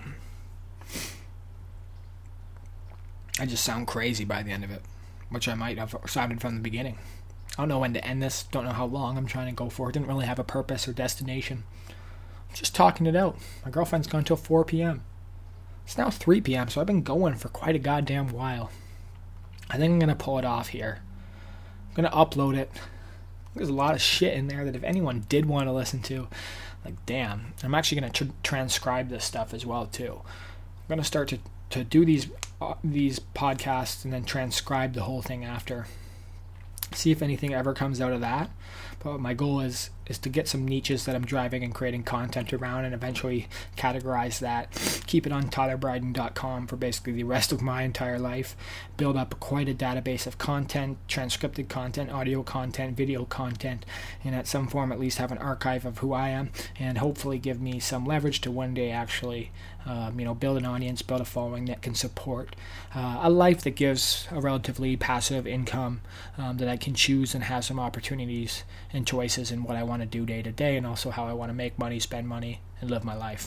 Speaker 1: I just sound crazy by the end of it, which I might have sounded from the beginning. I don't know when to end this. Don't know how long I'm trying to go for. It didn't really have a purpose or destination. I'm just talking it out. My girlfriend's gone till 4 p.m. It's now 3 p.m., so I've been going for quite a goddamn while. I think I'm going to pull it off here. I'm going to upload it. There's a lot of shit in there that if anyone did want to listen to, like, damn. I'm actually going to transcribe this stuff as well, too. I'm going to start to do these podcasts and then transcribe the whole thing after. See if anything ever comes out of that. But my goal is to get some niches that I'm driving and creating content around and eventually categorize that. Keep it on tylerbryden.com for basically the rest of my entire life. Build up quite a database of content, transcripted content, audio content, video content, and at some form at least have an archive of who I am, and hopefully give me some leverage to one day actually build an audience, build a following that can support a life that gives a relatively passive income that I can choose and have some opportunities and choices in what I want to do day to day, and also how I want to make money, spend money, and live my life.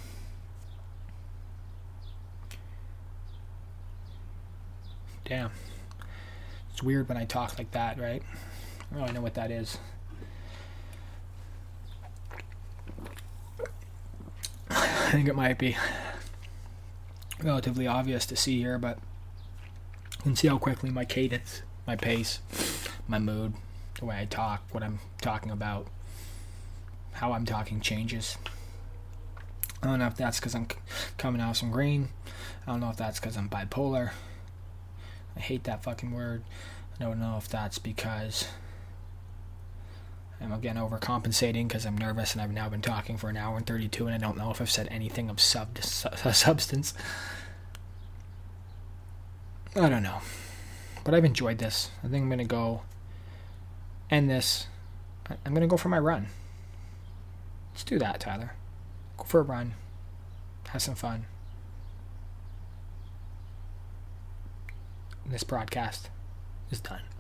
Speaker 1: Damn. It's weird when I talk like that, right? I don't really know what that is. I think it might be relatively obvious to see here, but you can see how quickly my cadence, my pace, my mood, the way I talk, what I'm talking about, how I'm talking changes. I don't know if that's because I'm coming out of some green. I don't know if that's because I'm bipolar. I hate that fucking word. I don't know if that's because I'm again overcompensating because I'm nervous and I've now been talking for an hour and 32 and I don't know if I've said anything of substance. I don't know. But I've enjoyed this. I think I'm going to go end this. I'm going to go for my run. Let's do that, Tyler. Go for a run. Have some fun. This broadcast is done.